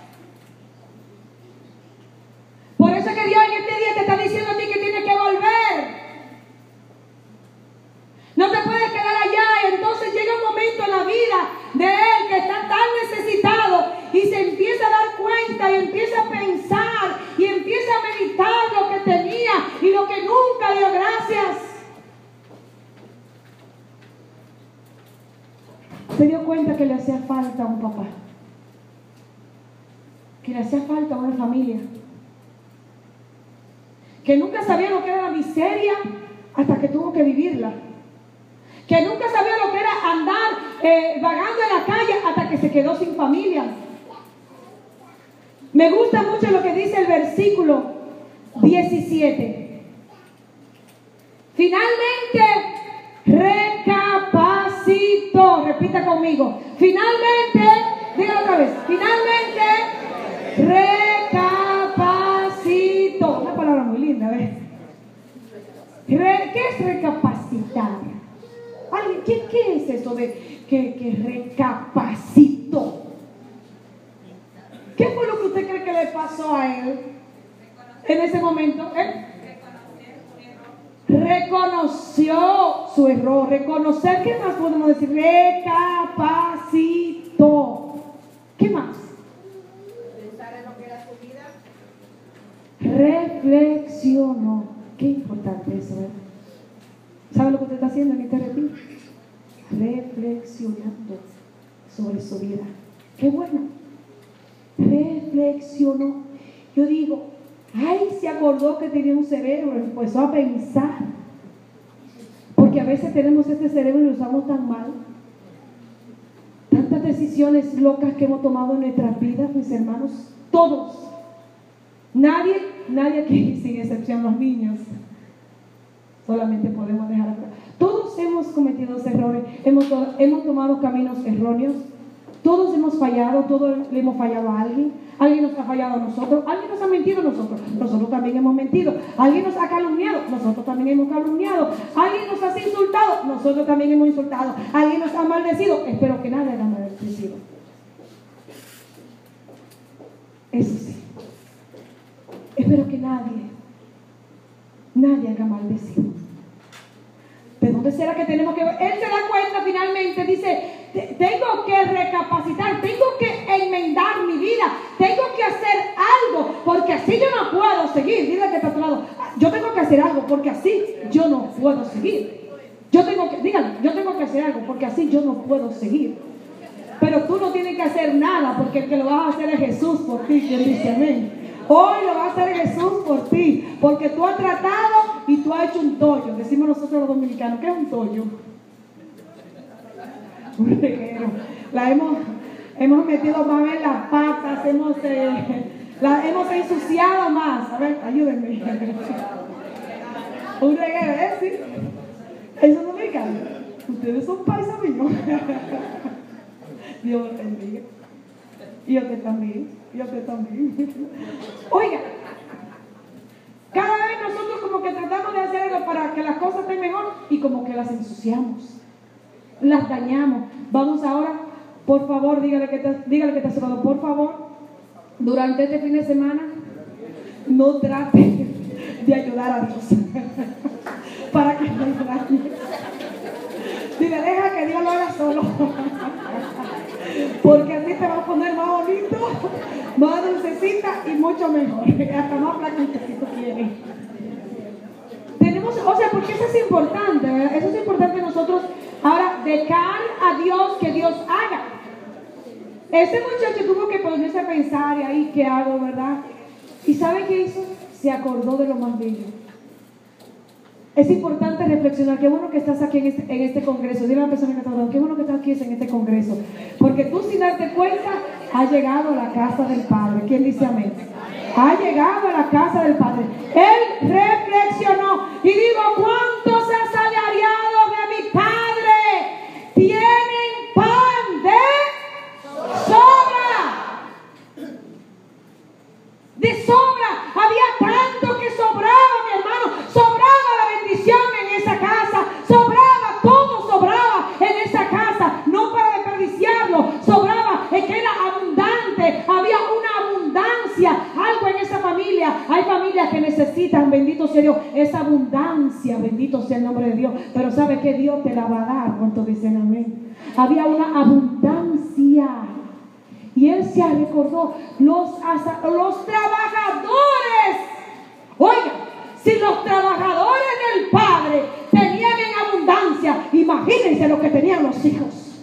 Por eso es que Dios en este día te está diciendo a ti que tienes que volver. No te puedes quedar allá. Y entonces llega un momento en la vida de él que está tan necesitado y se empieza a dar cuenta y empieza a pensar y empieza a meditar lo que tenía y lo que nunca dio gracias. Se dio cuenta que le hacía falta un papá, que le hacía falta una familia, que nunca sabía lo que era la miseria hasta que tuvo que vivirla, que nunca sabía lo que era andar eh, vagando en la calle hasta que se quedó sin familia. Me gusta mucho lo que dice el versículo diecisiete. Finalmente recapacitó. Repita conmigo. Finalmente, dígalo otra vez. Finalmente recapacitó. Una palabra muy linda, ¿ves? Re, ¿Qué es recapacitar? ¿Qué, ¿Qué es eso de que, que recapacitó? ¿Qué fue lo que usted cree que le pasó a él en ese momento? ¿Eh? Reconoció su error. Reconocer, ¿qué más podemos decir? Recapacitó. ¿Qué más? Pensar en lo que era su vida. Reflexionó. Qué importante eso, ¿verdad? ¿Sabe lo que usted está haciendo en este retiro? Reflexionando sobre su vida. ¡Qué bueno! Reflexionó. Yo digo, ay, se acordó que tenía un cerebro, empezó a pensar. Porque a veces tenemos este cerebro y lo usamos tan mal. Tantas decisiones locas que hemos tomado en nuestras vidas, mis hermanos, todos. Nadie, nadie aquí, sin excepción los niños. Solamente podemos dejar atrás. Todos hemos cometido errores, hemos, hemos tomado caminos erróneos, todos hemos fallado, todos le hemos fallado a alguien, alguien nos ha fallado a nosotros, alguien nos ha mentido a nosotros, nosotros también hemos mentido, alguien nos ha calumniado, nosotros también hemos calumniado, alguien nos ha insultado, nosotros también hemos insultado, alguien nos ha maldecido, espero que nadie haya maldecido. Eso sí, espero que nadie Nadie haga maldecido. ¿De dónde será que tenemos que ver? Él se da cuenta finalmente, dice, tengo que recapacitar, tengo que enmendar mi vida, tengo que hacer algo, porque así yo no puedo seguir. Dile que está a tu lado, yo tengo que hacer algo, porque así yo no puedo seguir. Yo tengo que, dígale, yo tengo que hacer algo, porque así yo no puedo seguir. Pero tú no tienes que hacer nada, porque el que lo va a hacer es Jesús por ti, quien dice amén. Hoy lo va a hacer Jesús por ti, porque tú has tratado y tú has hecho un tollo. Decimos nosotros los dominicanos, ¿qué es un tollo? Un reguero. La hemos, hemos metido más en las patas, hemos, eh, la hemos ensuciado más. A ver, ayúdenme. Un reguero, ¿eh? ¿Sí? ¿Eso es dominicano? Ustedes son paisas míos. Dios los bendiga. Y usted también, y usted también. Oiga, cada vez nosotros como que tratamos de hacer algo para que las cosas estén mejor y como que las ensuciamos, las dañamos. Vamos ahora, por favor, dígale que te, dígale que te ha cerrado, por favor, durante este fin de semana, no trate de ayudar a Dios para que no dañe. Dile, deja que Dios lo haga solo. Porque así te va a poner más bonito, más dulcecita y mucho mejor. Hasta más flaquita si tú quieres. Tenemos, o sea, porque eso es importante, ¿verdad? Eso es importante nosotros ahora dejar a Dios que Dios haga. Ese muchacho tuvo que ponerse a pensar y ahí, ¿qué hago, verdad? ¿Y sabe qué hizo? Se acordó de lo más bello. Es importante reflexionar. Qué bueno que estás aquí en este, en este congreso. Dile a la persona que está hablando, qué bueno que estás aquí en este congreso. Porque tú, sin darte cuenta, has llegado a la casa del Padre. ¿Quién dice amén? Ha llegado a la casa del Padre. Él reflexionó y dijo: ¿cuántos asalariados de mi Padre tienen pan de sobra? De sobra. Había tanto que sobraba, mi hermano. Sobraba la bendición en esa casa. Sobraba, todo sobraba en esa casa. No para desperdiciarlo. Sobraba, es que era abundante. Había una abundancia. Algo en esa familia. Hay familias que necesitan, bendito sea Dios, esa abundancia. Bendito sea el nombre de Dios. Pero sabe que Dios te la va a dar. ¿Cuántos dicen amén? Había una abundancia. Y él se recordó, los, los trabajadores, oiga, si los trabajadores del Padre tenían en abundancia, imagínense lo que tenían los hijos.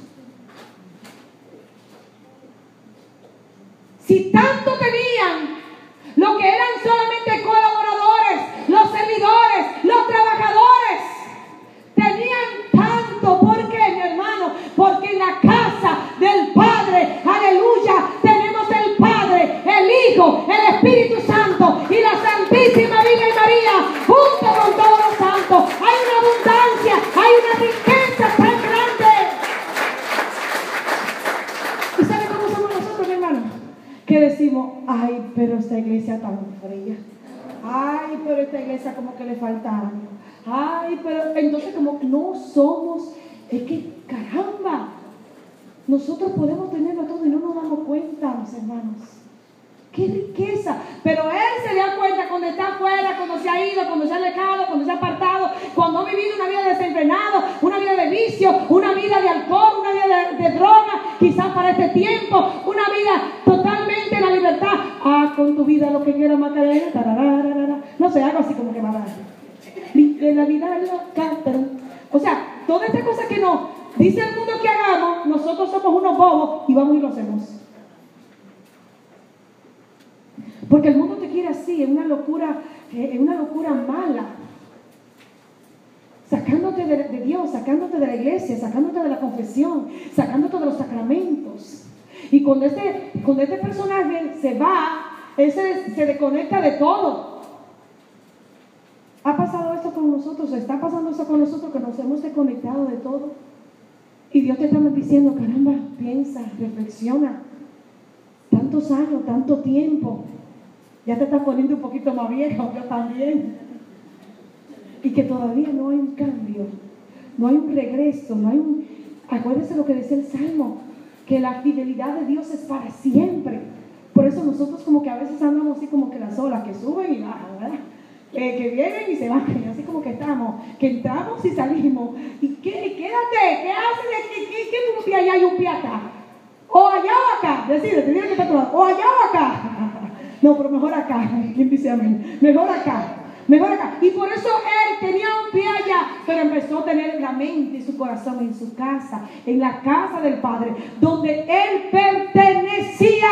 Si tanto tenían, lo que eran solamente colaboradores, los servidores, los trabajadores, tenían tanto. ¿Por qué, mi hermano? Porque en la casa del Padre, aleluya, tenemos el Padre, el Hijo, el Espíritu Santo y la Santísima Virgen María, junto con todos los santos. Hay una abundancia, hay una riqueza tan grande. ¿Y sabe cómo somos nosotros, mi hermano? Que decimos: ay, pero esta iglesia tan fría. Ay, pero esta iglesia como que le falta algo. Ay, pero entonces como no somos, es que caramba, nosotros podemos tenerlo todo y no nos damos cuenta, mis hermanos. ¡Qué riqueza! Pero él se da cuenta cuando está afuera, cuando se ha ido, cuando se ha alejado, cuando se ha apartado, cuando ha vivido una vida desenfrenada, una vida de vicio, una vida de alcohol, una vida de, de droga, quizás para este tiempo, una vida totalmente en la libertad. Ah, con tu vida lo que quiero, Macarena, tarararara. No sé, algo así como que va a dar. De la vida loca. O sea, toda esta cosa que no dice el mundo que hagamos, nosotros somos unos bobos y vamos y lo hacemos. Porque el mundo te quiere así, en una locura, en una locura mala. Sacándote de, de Dios, sacándote de la iglesia, sacándote de la confesión, sacándote de los sacramentos. Y cuando este, cuando este personaje se va, él se, se desconecta de todo. ¿Ha pasado esto con nosotros? ¿Está pasando esto con nosotros, que nos hemos desconectado de todo? Y Dios te está diciendo: caramba, piensa, reflexiona. Tantos años, tanto tiempo. Ya te estás poniendo un poquito más viejo, yo también. Y que todavía no hay un cambio, no hay un regreso, no hay un... Acuérdense lo que decía el Salmo, que la fidelidad de Dios es para siempre. Por eso nosotros como que a veces andamos así como que las olas que suben y bajan, ¿verdad? Eh, que vienen y se van, así como que estamos, que entramos y salimos. ¿Y qué? Quédate, ¿qué haces? ¿Qué, qué, qué un pie allá y un pie acá? O allá o acá, decide, te digo que está todo, o allá o acá. No, pero mejor acá. ¿Quién dice amén? Mejor acá, mejor acá. Y por eso él tenía un pie allá, pero empezó a tener la mente y su corazón en su casa, en la casa del Padre, donde él pertenecía.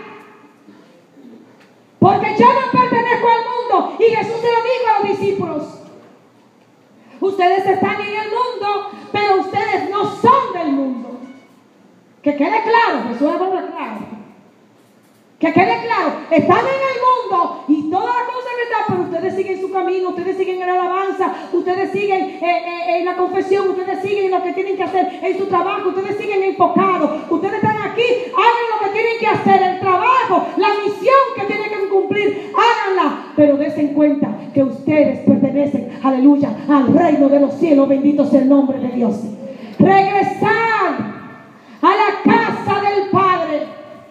Porque yo no pertenezco al mundo. Y Jesús se lo dijo a los discípulos: ustedes están en el mundo, pero ustedes no son del mundo. Que quede claro, Jesús es claro. Que quede claro, están en el mundo y todas las cosas que están, pero ustedes siguen su camino, ustedes siguen en la alabanza, ustedes siguen eh, eh, en la confesión, ustedes siguen en lo que tienen que hacer en su trabajo, ustedes siguen enfocados, ustedes están aquí, hagan lo que tienen que hacer, el trabajo, la misión que tienen que cumplir, háganla, pero den cuenta que ustedes pertenecen, aleluya, al reino de los cielos, bendito sea el nombre de Dios. Regresar a la casa del Padre,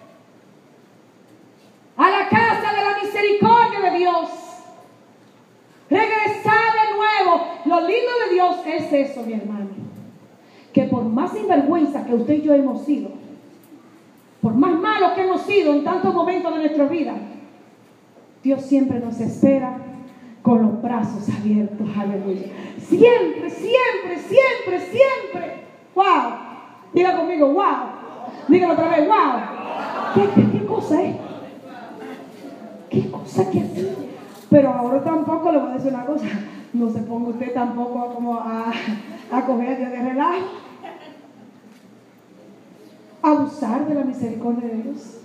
a la casa de la misericordia de Dios, regresar de nuevo. Lo lindo de Dios es eso, mi hermano, que por más sinvergüenza que usted y yo hemos sido, por más malos que hemos sido en tantos momentos de nuestra vida, Dios siempre nos espera con los brazos abiertos, aleluya. Siempre, siempre, siempre, siempre. Wow. Diga conmigo, wow. Dígalo otra vez, wow. ¿Qué, qué, qué cosa es? ¿Qué cosa? sea que así. Pero ahora tampoco le voy a decir una cosa. No se ponga usted tampoco como a, a coger de relajo. Abusar de la misericordia de Dios.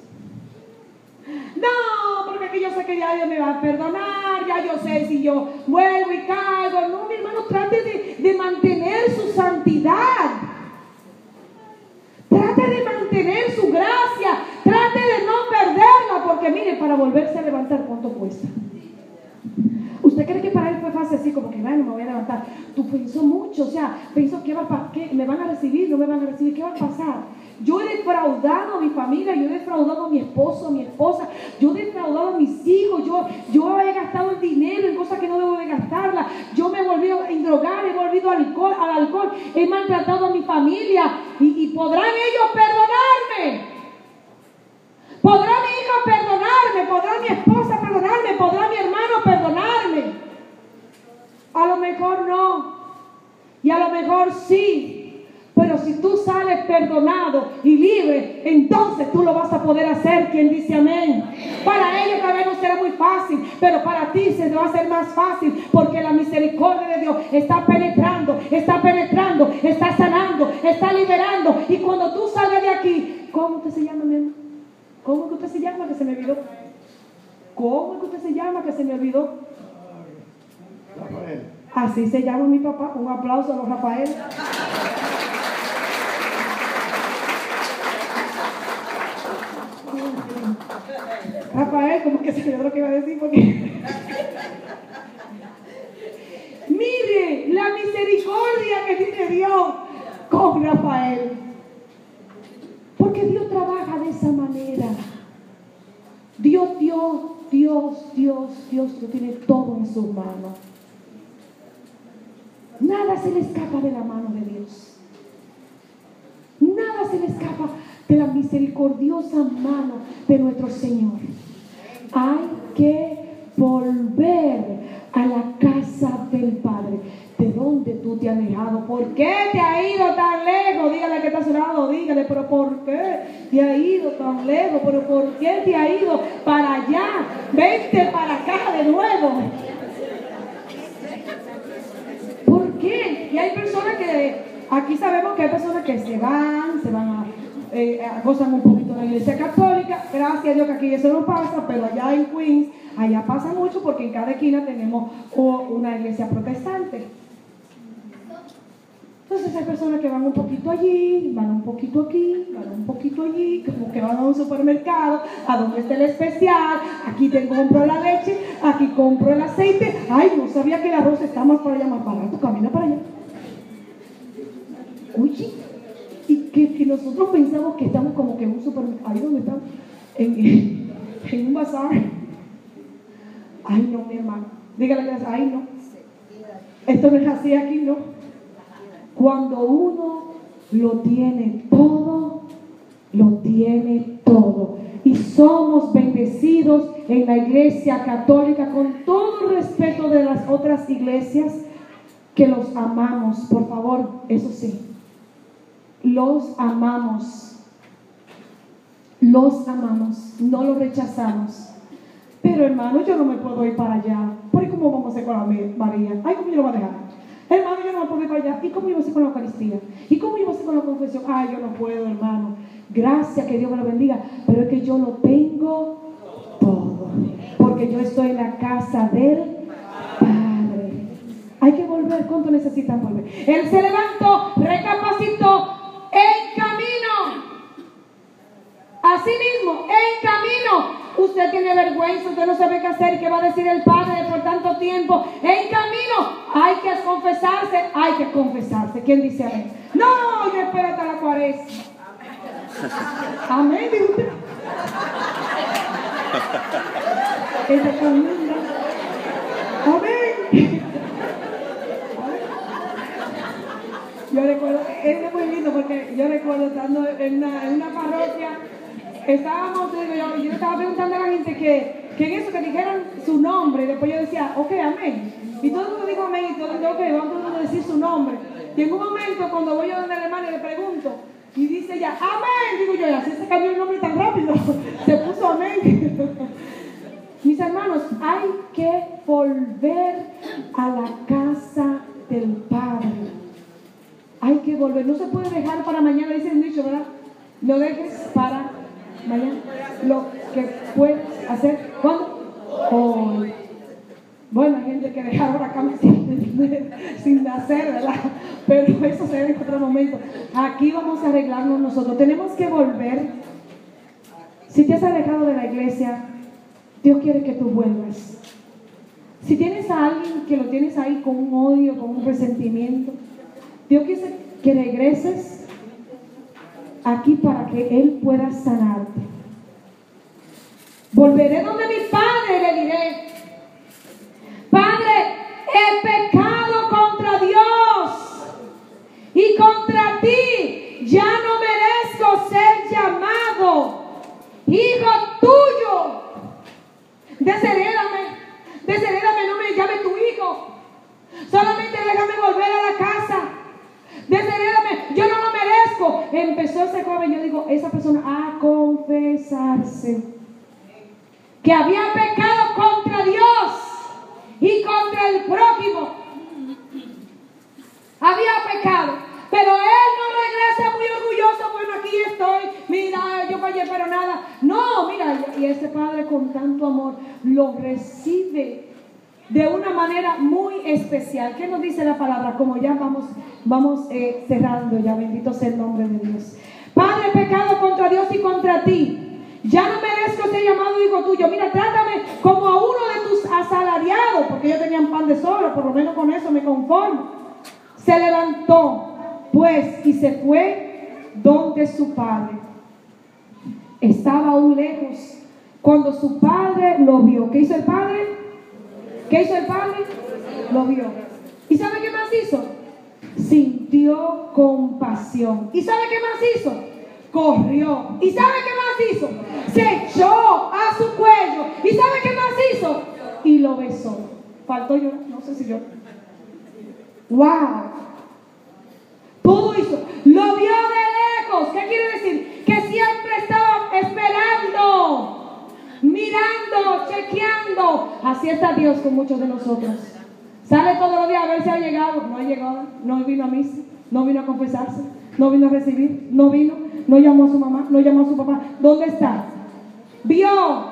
No, porque aquí yo sé que ya Dios me va a perdonar, ya yo sé si yo vuelvo y caigo. No, mi hermano, trate de, de mantener su santidad. Trate de mantener su gracia. Trate de no perderla, porque mire, para volverse a levantar, ¿cuánto cuesta? ¿Usted cree que para él fue fácil así como que, bueno, me voy a levantar? Tú pensó mucho, o sea, pensó que va a, ¿qué? ¿Me van a recibir? ¿No me van a recibir? ¿Qué va a pasar? Yo he defraudado a mi familia, yo he defraudado a mi esposo, a mi esposa, yo he defraudado a mis hijos, yo, yo he gastado el dinero en cosas que no debo de gastarla, yo me he volvido a drogar, he volvido al alcohol, al alcohol, he maltratado a mi familia y, y podrán ellos perdonarme. Podrá mi hija perdonarme, podrá mi esposa perdonarme, podrá mi hermano perdonarme. A lo mejor no, y a lo mejor sí. Pero si tú sales perdonado y libre, entonces tú lo vas a poder hacer. ¿Quién dice amén? Para ellos tal vez no será muy fácil, pero para ti se te va a hacer más fácil, porque la misericordia de Dios está penetrando, está penetrando, está sanando, está liberando. Y cuando tú salgas de aquí, ¿cómo usted se llama, mi hermano? ¿Cómo que usted se llama? Que se me olvidó. ¿Cómo que usted se llama? Que se me olvidó. Rafael. Así se llama mi papá. Un aplauso a los Rafael. Rafael, como que se me olvidó lo que iba a decir porque... Mire, la misericordia que tiene Dios con Rafael. Porque Dios trabaja de esa manera. Dios, Dios, Dios, Dios, Dios lo tiene todo en sus manos. Nada se le escapa de la mano de Dios. Nada se le escapa de la misericordiosa mano de nuestro Señor. Hay que volver a la casa del Padre. ¿De dónde tú te has alejado? ¿Por qué te has ido tan lejos? Dígale que está a su lado, dígale, pero ¿por qué te has ido tan lejos? ¿Pero por qué te has ido para allá? Vente para acá de nuevo. ¿Por qué? Y hay personas que, aquí sabemos que hay personas que se van, se van a, eh, gozan un poquito de la iglesia católica. Gracias a Dios que aquí eso no pasa, pero allá en Queens, allá pasa mucho porque en cada esquina tenemos una iglesia protestante. Entonces hay personas que van un poquito allí, van un poquito aquí, van un poquito allí, como que van a un supermercado, a donde está el especial, aquí te compro la leche, aquí compro el aceite, ay, no sabía que el arroz está más para allá, más barato, camina para allá. Oye, y que, que nosotros pensamos que estamos como que en un supermercado, ahí donde estamos, en, en un bazar. Ay, no, mi hermano, dígale que ay, no, esto no es así aquí, no. Cuando uno lo tiene todo, lo tiene todo. Y somos bendecidos en la iglesia católica con todo el respeto de las otras iglesias que los amamos. Por favor, eso sí, los amamos. Los amamos, no los rechazamos. Pero hermano, yo no me puedo ir para allá. ¿Por qué cómo vamos a hacer con la María? Ay, ¿cómo yo lo voy a dejar? Hermano, yo no me puedo ir para allá. ¿Y cómo yo voy a hacer con la Eucaristía? ¿Y cómo yo voy a hacer con la confesión? Ay, yo no puedo, hermano. Gracias, que Dios me lo bendiga. Pero es que yo lo tengo todo. Porque yo estoy en la casa del Padre. Hay que volver. ¿Cuánto necesitan volver? Él se levantó, recapacitó, en camino. Así mismo, en camino. Usted tiene vergüenza, usted no sabe qué hacer, qué va a decir el Padre por tanto tiempo. En camino, hay que confesarse, hay que confesarse. ¿Quién dice amén? No, yo espero hasta la cuaresma. Amén, dice usted. Esa camina. Amén. Yo recuerdo, es muy lindo porque yo recuerdo estando en una, en una parroquia. Estábamos, yo, yo estaba preguntando a la gente que, que en eso, que dijeran su nombre, y después yo decía, ok, amén. Y todo el mundo dijo amén, y todo el mundo, ok, vamos a decir su nombre. Y en un momento, cuando voy a donde el hermano, le pregunto, y dice ella, amén. Digo yo, así se cambió el nombre tan rápido, se puso amén. Mis hermanos, hay que volver a la casa del Padre. Hay que volver. No se puede dejar para mañana, dice el dicho, ¿verdad? Lo dejes para mañana. Lo que puedes hacer, ¿cuándo? Hoy. Bueno, hay gente que deja ahora cama sin, sin hacer, ¿verdad? Pero eso se ve en otro momento. Aquí vamos a arreglarnos nosotros. Tenemos que volver. Si te has alejado de la iglesia, Dios quiere que tú vuelvas. Si tienes a alguien que lo tienes ahí con un odio, con un resentimiento, Dios quiere que regreses aquí para que Él pueda sanarte. Volveré donde mi Padre, le diré: Padre, he pecado contra Dios y contra ti. Ya no merezco ser llamado hijo tuyo. Desherédame, desherédame, no me llame tu hijo. Solamente déjame volver a la casa. Desherédame, yo no lo merezco. Empezó ese joven, yo digo, esa persona a confesarse que había pecado contra Dios y contra el prójimo. Había pecado, pero él no regresa muy orgulloso. Bueno, aquí estoy, mira, yo fallé, pero nada. No, mira, y ese padre con tanto amor lo recibe de una manera muy especial. ¿Qué nos dice la palabra? Como ya vamos, vamos eh, cerrando ya, bendito sea el nombre de Dios. Padre, he pecado contra Dios y contra ti. Ya no merezco ser llamado hijo tuyo. Mira, trátame como a uno de tus asalariados, porque ellos tenían pan de sobra, por lo menos con eso me conformo. Se levantó, pues, y se fue donde su padre. Estaba aún lejos cuando su padre lo vio. ¿Qué hizo el padre? ¿Qué hizo el padre? Lo vio. ¿Y sabe qué más hizo? Sintió compasión. ¿Y sabe qué más hizo? Corrió. ¿Y sabe qué más hizo? Se echó a su cuello. ¿Y sabe qué más hizo? Y lo besó. Faltó yo, no sé si yo. ¡Wow! Todo hizo. Lo vio de lejos. ¿Qué quiere decir? Que siempre estaba esperando, mirando, chequeando. Así está Dios con muchos de nosotros. Sale todos los días a ver si ha llegado. No ha llegado. No vino a misa. No vino a confesarse. No vino a recibir. No vino. No llamó a su mamá. No llamó a su papá. ¿Dónde está? Vio.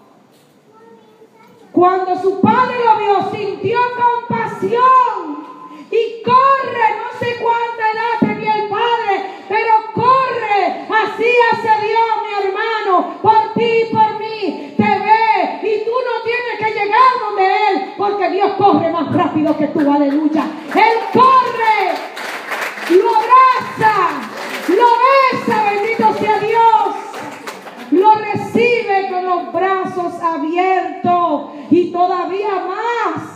Cuando su padre lo vio, sintió compasión. Y corre. No sé cuánta edad tenía el padre, pero corre. Así hace Dios, mi hermano. Por ti y por mí. Te ve. Y tú no tienes que llegar donde Él, porque Dios corre más rápido que tú. Aleluya. Él corre. Lo abraza. Lo besa. Bendito sea Dios. Lo recibe con los brazos abiertos. Y todavía más.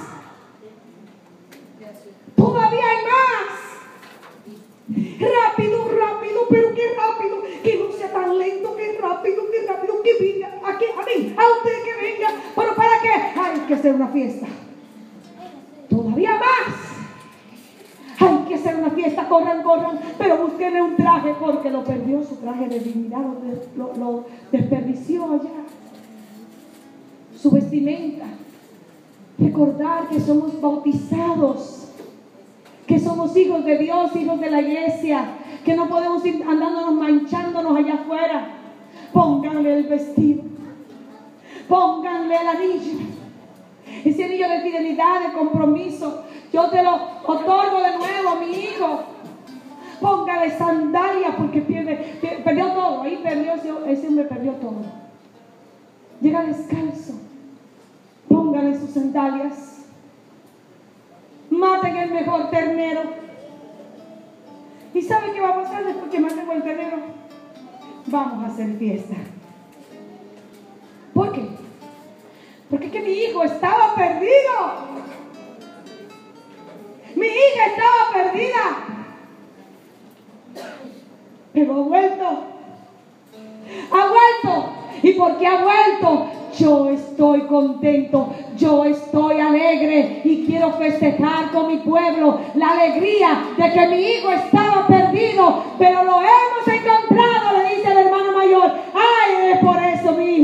Todavía hay más. Rápido, rápido, pero qué rápido. Que no sea tan lento, que rápido, que rápido. Que venga. ¿A qué? A mí. A usted que venga. ¿Pero para qué? Hay que hacer una fiesta. Todavía más. Hay que hacer una fiesta. Corran, corran. Pero búsquenle un traje porque lo perdió. Su traje de divinidad lo, lo, lo desperdició allá. Su vestimenta. Recordar que somos bautizados. Que somos hijos de Dios, hijos de la iglesia, que no podemos ir andándonos manchándonos allá afuera. Pónganle el vestido, pónganle el anillo, ese anillo de fidelidad, de compromiso. Yo te lo otorgo de nuevo a mi hijo. Póngale sandalias porque pierde, pierde, perdió todo. Ahí perdió, ese hombre perdió todo. Llega descalzo. Póngale sus sandalias. Maten el mejor ternero. ¿Y saben qué va a pasar después que maten el ternero? Vamos a hacer fiesta. ¿Por qué? Porque es que mi hijo estaba perdido. Mi hija estaba perdida. Pero ha vuelto. Ha vuelto. ¿Y por qué ha vuelto? Yo estoy contento, yo estoy alegre y quiero festejar con mi pueblo la alegría de que mi hijo estaba perdido, pero lo hemos encontrado, le dice el hermano mayor. Ay, es por eso mi hijo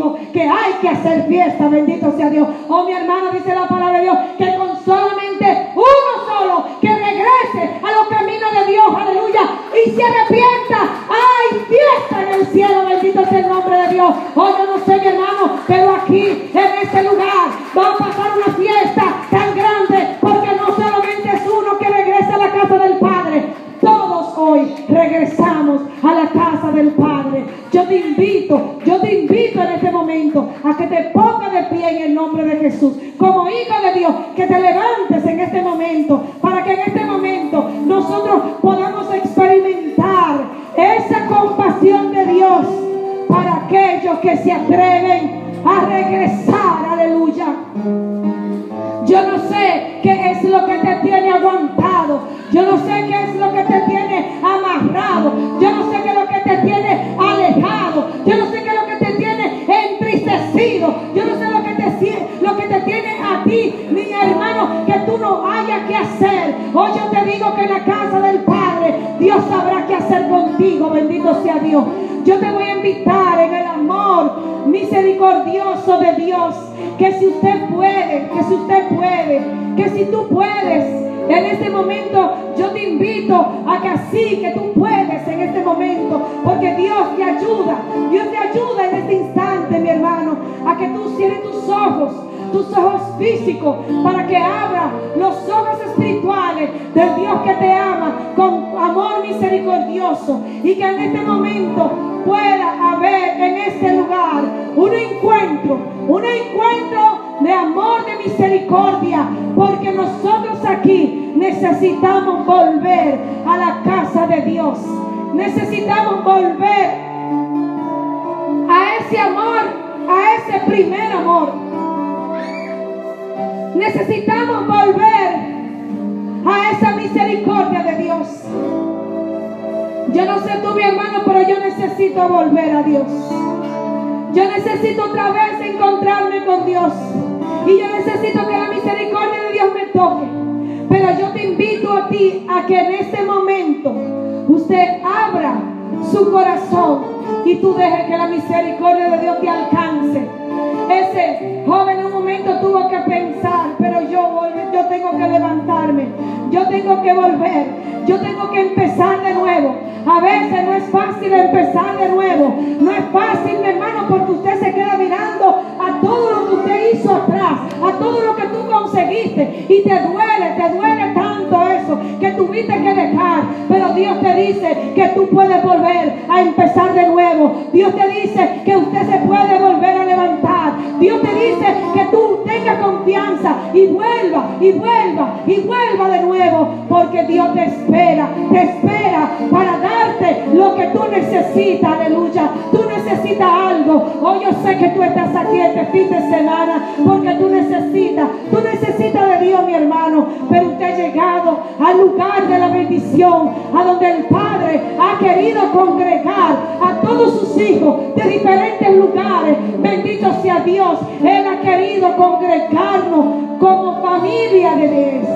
dijo que hay que hacer fiesta, bendito sea Dios. Oh, mi hermano, dice la palabra de Dios que con solamente uno solo que regrese a los caminos de Dios, aleluya, y se arrepienta, hay fiesta en el cielo, bendito sea el nombre de Dios. Oh, yo no sé, mi hermano, pero aquí en este lugar va a pasar una fiesta tan grande, porque no solamente es uno que regresa a la casa del Padre, todos hoy regresamos a la casa del Padre. Yo te invito, yo te invito en este momento a que te pongas de pie en el nombre de Jesús, como hijo de Dios, que te levantes en este momento, para que en este momento nosotros podamos experimentar esa compasión de Dios para aquellos que se atreven a regresar, aleluya. Yo no sé qué es lo que te tiene aguantado. Yo no sé qué es lo que te tiene amarrado. Yo no sé qué es lo que te tiene alejado. Yo no sé qué es lo que te tiene entristecido. Yo no sé lo que te, lo que te tiene a ti, mi hermano, que tú no hayas que hacer. Hoy yo te digo que en la casa del Padre Dios sabrá qué hacer contigo. Bendito sea Dios. Yo te voy a invitar en el amor misericordioso de Dios, que si usted puede, que si usted puede, que si tú puedes, en este momento yo te invito a que así, que tú puedes en este momento, porque Dios te ayuda, Dios te ayuda en este instante, mi hermano, a que tú cierres tus ojos, tus ojos físicos, para que abra los ojos espirituales del Dios que te ama con amor misericordioso, y que en este momento pueda haber en este lugar un encuentro, un encuentro de amor, de misericordia, porque nosotros aquí necesitamos volver a la casa de Dios. Necesitamos volver a ese amor, a ese primer amor. Necesitamos volver a esa misericordia de Dios. Yo no sé tú, mi hermano, pero yo necesito volver a Dios. Yo necesito otra vez encontrarme con Dios. Y yo necesito que la misericordia de Dios me toque. Pero yo te invito a ti a que en este momento usted abra su corazón y tú dejes que la misericordia de Dios te alcance. Ese joven en un momento tuvo que pensar, pero yo, yo tengo que levantarme, yo tengo que volver, yo tengo que empezar de nuevo. A veces no es fácil empezar de nuevo, no es fácil, mi hermano, porque usted se queda mirando a todo lo que usted hizo atrás, a todo lo que tú conseguiste, y te duele, te duele tanto eso que tuviste que dejar. Pero Dios te dice que tú puedes volver a empezar de nuevo. Dios te dice que usted se puede volver a levantar. Dios te dice que tú tengas confianza y vuelva, y vuelva, y vuelva de nuevo, porque Dios te espera, te espera para darte lo que tú necesitas, aleluya. Tú necesitas algo. Hoy yo sé que tú estás aquí este fin de semana porque tú necesitas, tú necesitas de Dios, mi hermano, pero usted ha llegado al lugar de la bendición, a donde el Padre ha querido congregar a todos sus hijos de diferentes lugares. Bendito sea Dios. Él ha querido congregarnos como familia de Dios.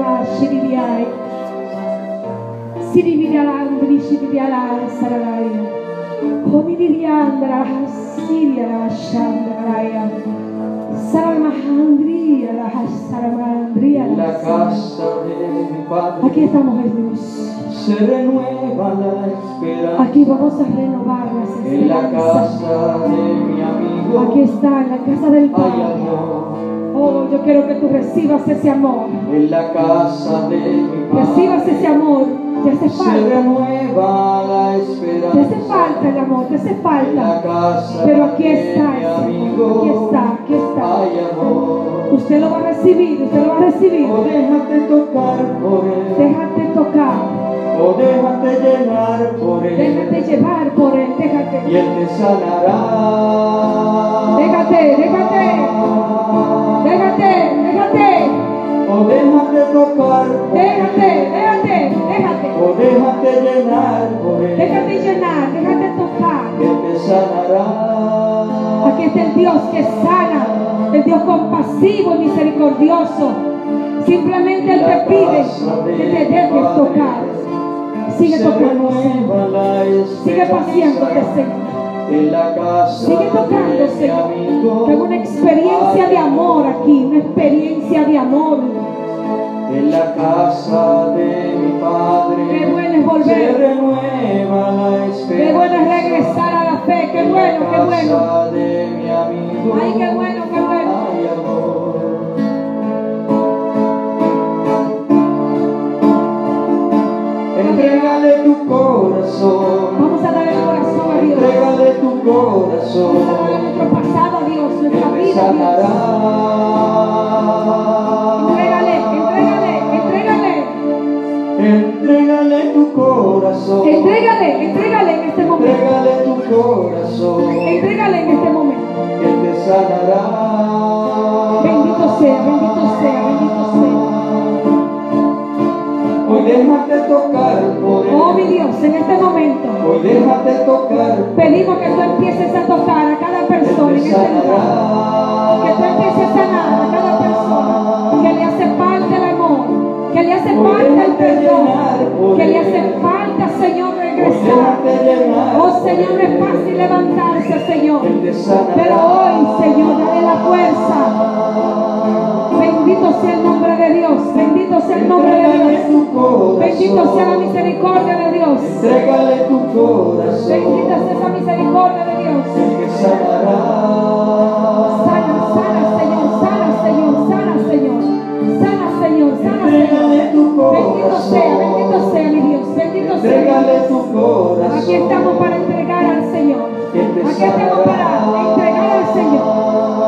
La casa de mi Padre, aquí estamos, Jesús. Se renueva la esperanza. Aquí vamos a renovar las En la esperanzas. casa de mi amigo Aquí está, en la casa del hay Padre. amor. Oh, yo quiero que tú recibas ese amor. En la casa de mi Padre Recibas ese amor. Te hace se falta. renueva la esperanza. Te hace falta el amor, te hace En la falta. casa Pero aquí de está mi ese amor. amigo Aquí está, aquí está. hay amor. Usted lo va a recibir, usted lo va a recibir. O déjate tocar por él, Déjate tocar. o déjate llenar por él, Déjate llevar por él. y Déjate. él te sanará. Déjate, déjate. Déjate, déjate. O déjate tocar, Déjate, déjate, déjate. o déjate llenar por él, Déjate llenar, déjate tocar. que te sanará. Aquí está el Dios que sana, el Dios compasivo y misericordioso. Simplemente Él te pide que te dejes tocar. Sigue Se tocando, renueva la sigue paseándote, esperanza. Señor. En la casa Sigue tocando, de mi Señor. amigo. Tengo una experiencia de amor aquí, una experiencia de amor. En la casa de mi padre. Qué bueno es Se volver. renueva la esperanza. Qué bueno es regresar a la fe. Qué bueno, qué bueno. En la casa de mi amigo. Ay, qué bueno, qué bueno. Hay amor. Entrégale tu corazón. Vamos a dar el corazón a Dios. Entrégale tu corazón. Vamos a dar nuestro pasado a Dios, nuestra Él te vida a Dios. sanará. Entrégale, entrégale, entrégale. Entrégale tu corazón. Entrégale, entrégale en este momento. Entrégale tu corazón. Entrégale en este momento. Él te sanará. Bendito sea, bendito sea, bendito sea. Hoy déjate tocar por él. Oh mi Dios, en este momento Hoy déjate tocar. pedimos que tú empieces a tocar a cada persona en este lugar. Que tú empieces a sanar a cada persona que le hace falta el amor, que le hace falta el perdón, que le hace falta, Señor, regresar. Oh Señor, no es fácil levantarse, Señor, pero hoy, Señor, dale la fuerza. Bendito sea el nombre de Dios, bendito sea el nombre de Dios, bendito sea la misericordia de Dios, Entrégale tu corazón. bendita sea esa misericordia de Dios. Él te sanará. Sana, sana, Señor, sana, Señor, sana, Señor, sana, Señor, sana, Entrégale Señor. tu Bendito sea, corazón. bendito sea mi Dios, bendito sea. Entrégale tu corazón. Aquí estamos para entregar al Señor. Aquí estamos para entregar al Señor.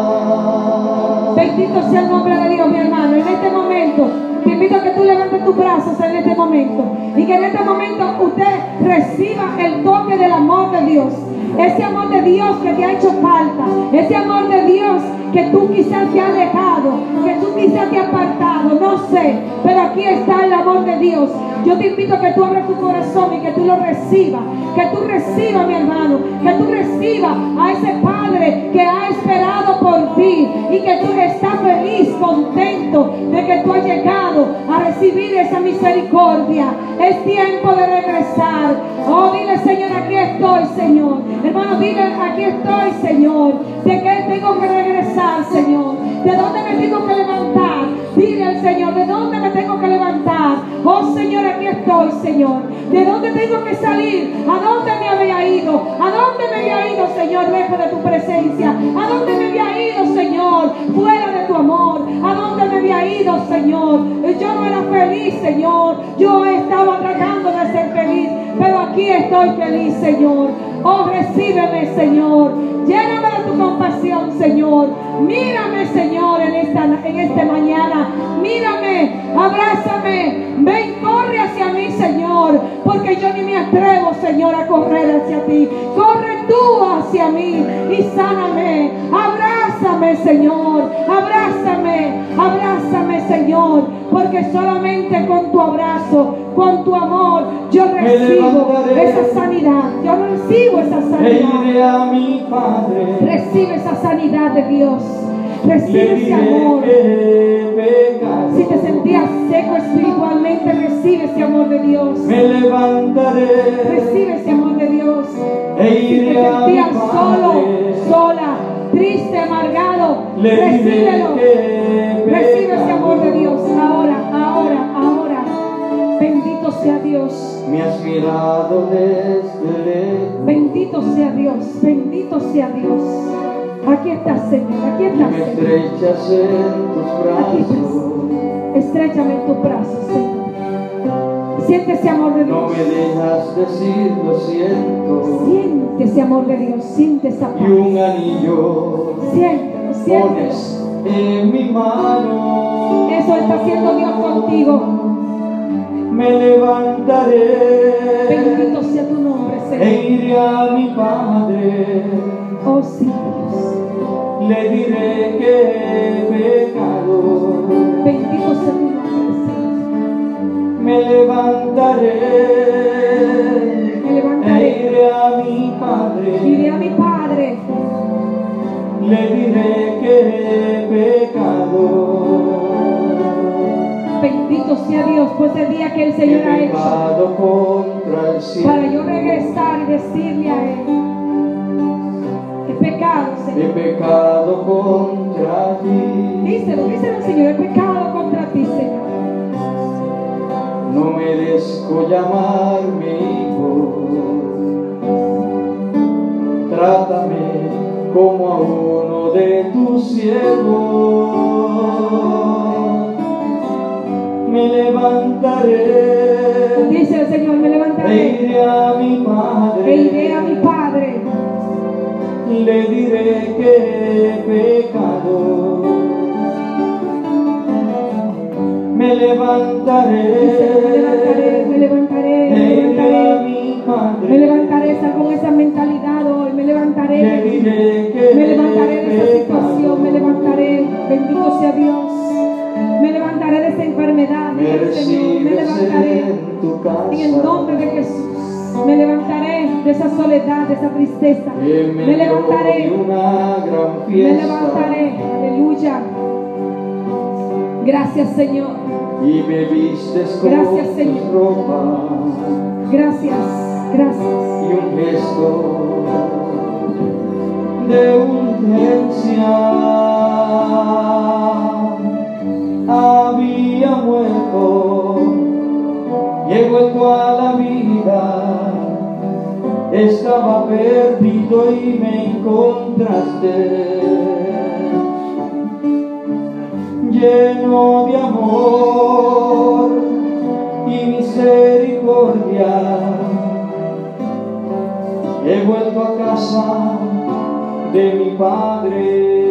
Bendito sea el nombre de Dios, mi hermano. En este momento, te invito a que tú levantes tus brazos en este momento. Y que en este momento usted reciba el toque del amor de Dios. Ese amor de Dios que te ha hecho falta. Ese amor de Dios que tú quizás te has alejado, que tú quizás te has apartado, no sé, pero aquí está el amor de Dios. Yo te invito a que tú abras tu corazón y que tú lo recibas, que tú recibas, mi hermano, que tú recibas a ese Padre que ha esperado por ti y que tú estás feliz, contento de que tú has llegado a recibir esa misericordia. Es tiempo de regresar. Oh, dile, Señor, aquí estoy, Señor. Hermano, dile, aquí estoy, Señor. ¿De qué tengo que regresar, Señor? ¿De dónde me tengo que levantar? Dile al Señor, ¿de dónde me tengo que levantar? Oh, Señor, aquí estoy, Señor. ¿De dónde tengo que salir? ¿A dónde me había ido? ¿A dónde me había ido, Señor, lejos de tu presencia? ¿A dónde me había ido, Señor, fuera de tu amor? ¿A dónde me había ido, Señor? Yo no era feliz, Señor. Yo estaba tratando de ser feliz, pero aquí estoy feliz, Señor. Oh, recíbeme, Señor. Lléname de tu compasión, Señor. Mírame, Señor, en esta, en esta mañana. Mírame, abrázame. Ven, corre hacia mí, Señor, porque yo ni me atrevo, Señor, a correr hacia ti. Corre tú hacia mí y sáname. Abrázame, Señor. Abrázame, abrázame, Señor, porque solamente con tu abrazo, con tu amor, yo recibo esa sanidad. Yo recibo esa sanidad. A mi Padre, recibe esa sanidad de Dios. Recibe ese amor. Si te sentías seco espiritualmente, recibe ese amor de Dios. Me levantaré. Recibe ese amor de Dios. E Si te iré a mi sentías solo, Padre, sola, triste, amargado, le diré recíbelo. que Recibe ese amor de Dios. Ahora, ahora, ahora. Bendito sea Dios. Me has mirado desde lejos. Bendito sea Dios. Bendito sea Dios. Aquí estás, Señor. Aquí Y estás, me Señor. estrechas en tus Aquí brazos. estás. Estréchame en tus brazos, Señor. Siente ese amor de No Dios. me dejas decir lo siento. Siente ese amor de Dios. Siente esa paz. Y un anillo Siéntelo, siéntelo. pones en mi mano. Eso está haciendo Dios contigo. Me levantaré. Bendito sea tu nombre, E Señor. iré a mi Padre. Oh, sí, Dios. Le diré que he pecado. Bendito sea tu nombre, Señor. Me levantaré. Me levantaré. E iré a mi Padre. Diré a mi Padre. Le diré que he pecado. Bendito sea Dios por ese día que el Señor ha He hecho. pecado contra el cielo. Para yo regresar y decirle a Él. pecado, he Señor. pecado contra ti. Díselo, díselo, Señor, he pecado contra ti, Señor. No merezco llamarme hijo. Trátame como a uno de tus siervos. Me levantaré. Dice el Señor, me E levantaré iré a mi padre. e iré a mi Padre. Le diré que he pecado. Me levantaré. Dice, me levantaré, me levantaré, me E iré a levantaré. mi padre. Me levantaré, sal con esa mentalidad hoy. Me Le levantaré. diré que Me levantaré de esa he situación. Me pecado. levantaré. Bendito sea Dios. Me levantaré de esa enfermedad. Me Dice el Señor. Me recibes levantaré. en tu casa. En el nombre de Jesús. Me levantaré de esa soledad, de esa tristeza. En Me medio de levantaré. una gran Me fiesta. levantaré. Aleluya. Gracias, Señor. Y me vistes con Gracias, tus Señor. ropas. Gracias. Gracias. Y un gesto de urgencia. Había muerto y he vuelto a la vida. Estaba perdido y me encontraste, lleno de amor y misericordia. He vuelto a casa de mi Padre.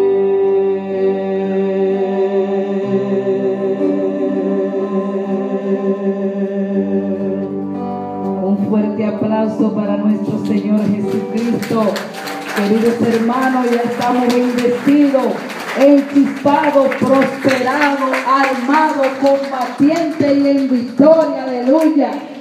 Un fuerte aplauso para nuestro Señor Jesucristo. Queridos hermanos, ya estamos bendecidos, equipados, prosperados, armados, combatientes y en victoria. Aleluya.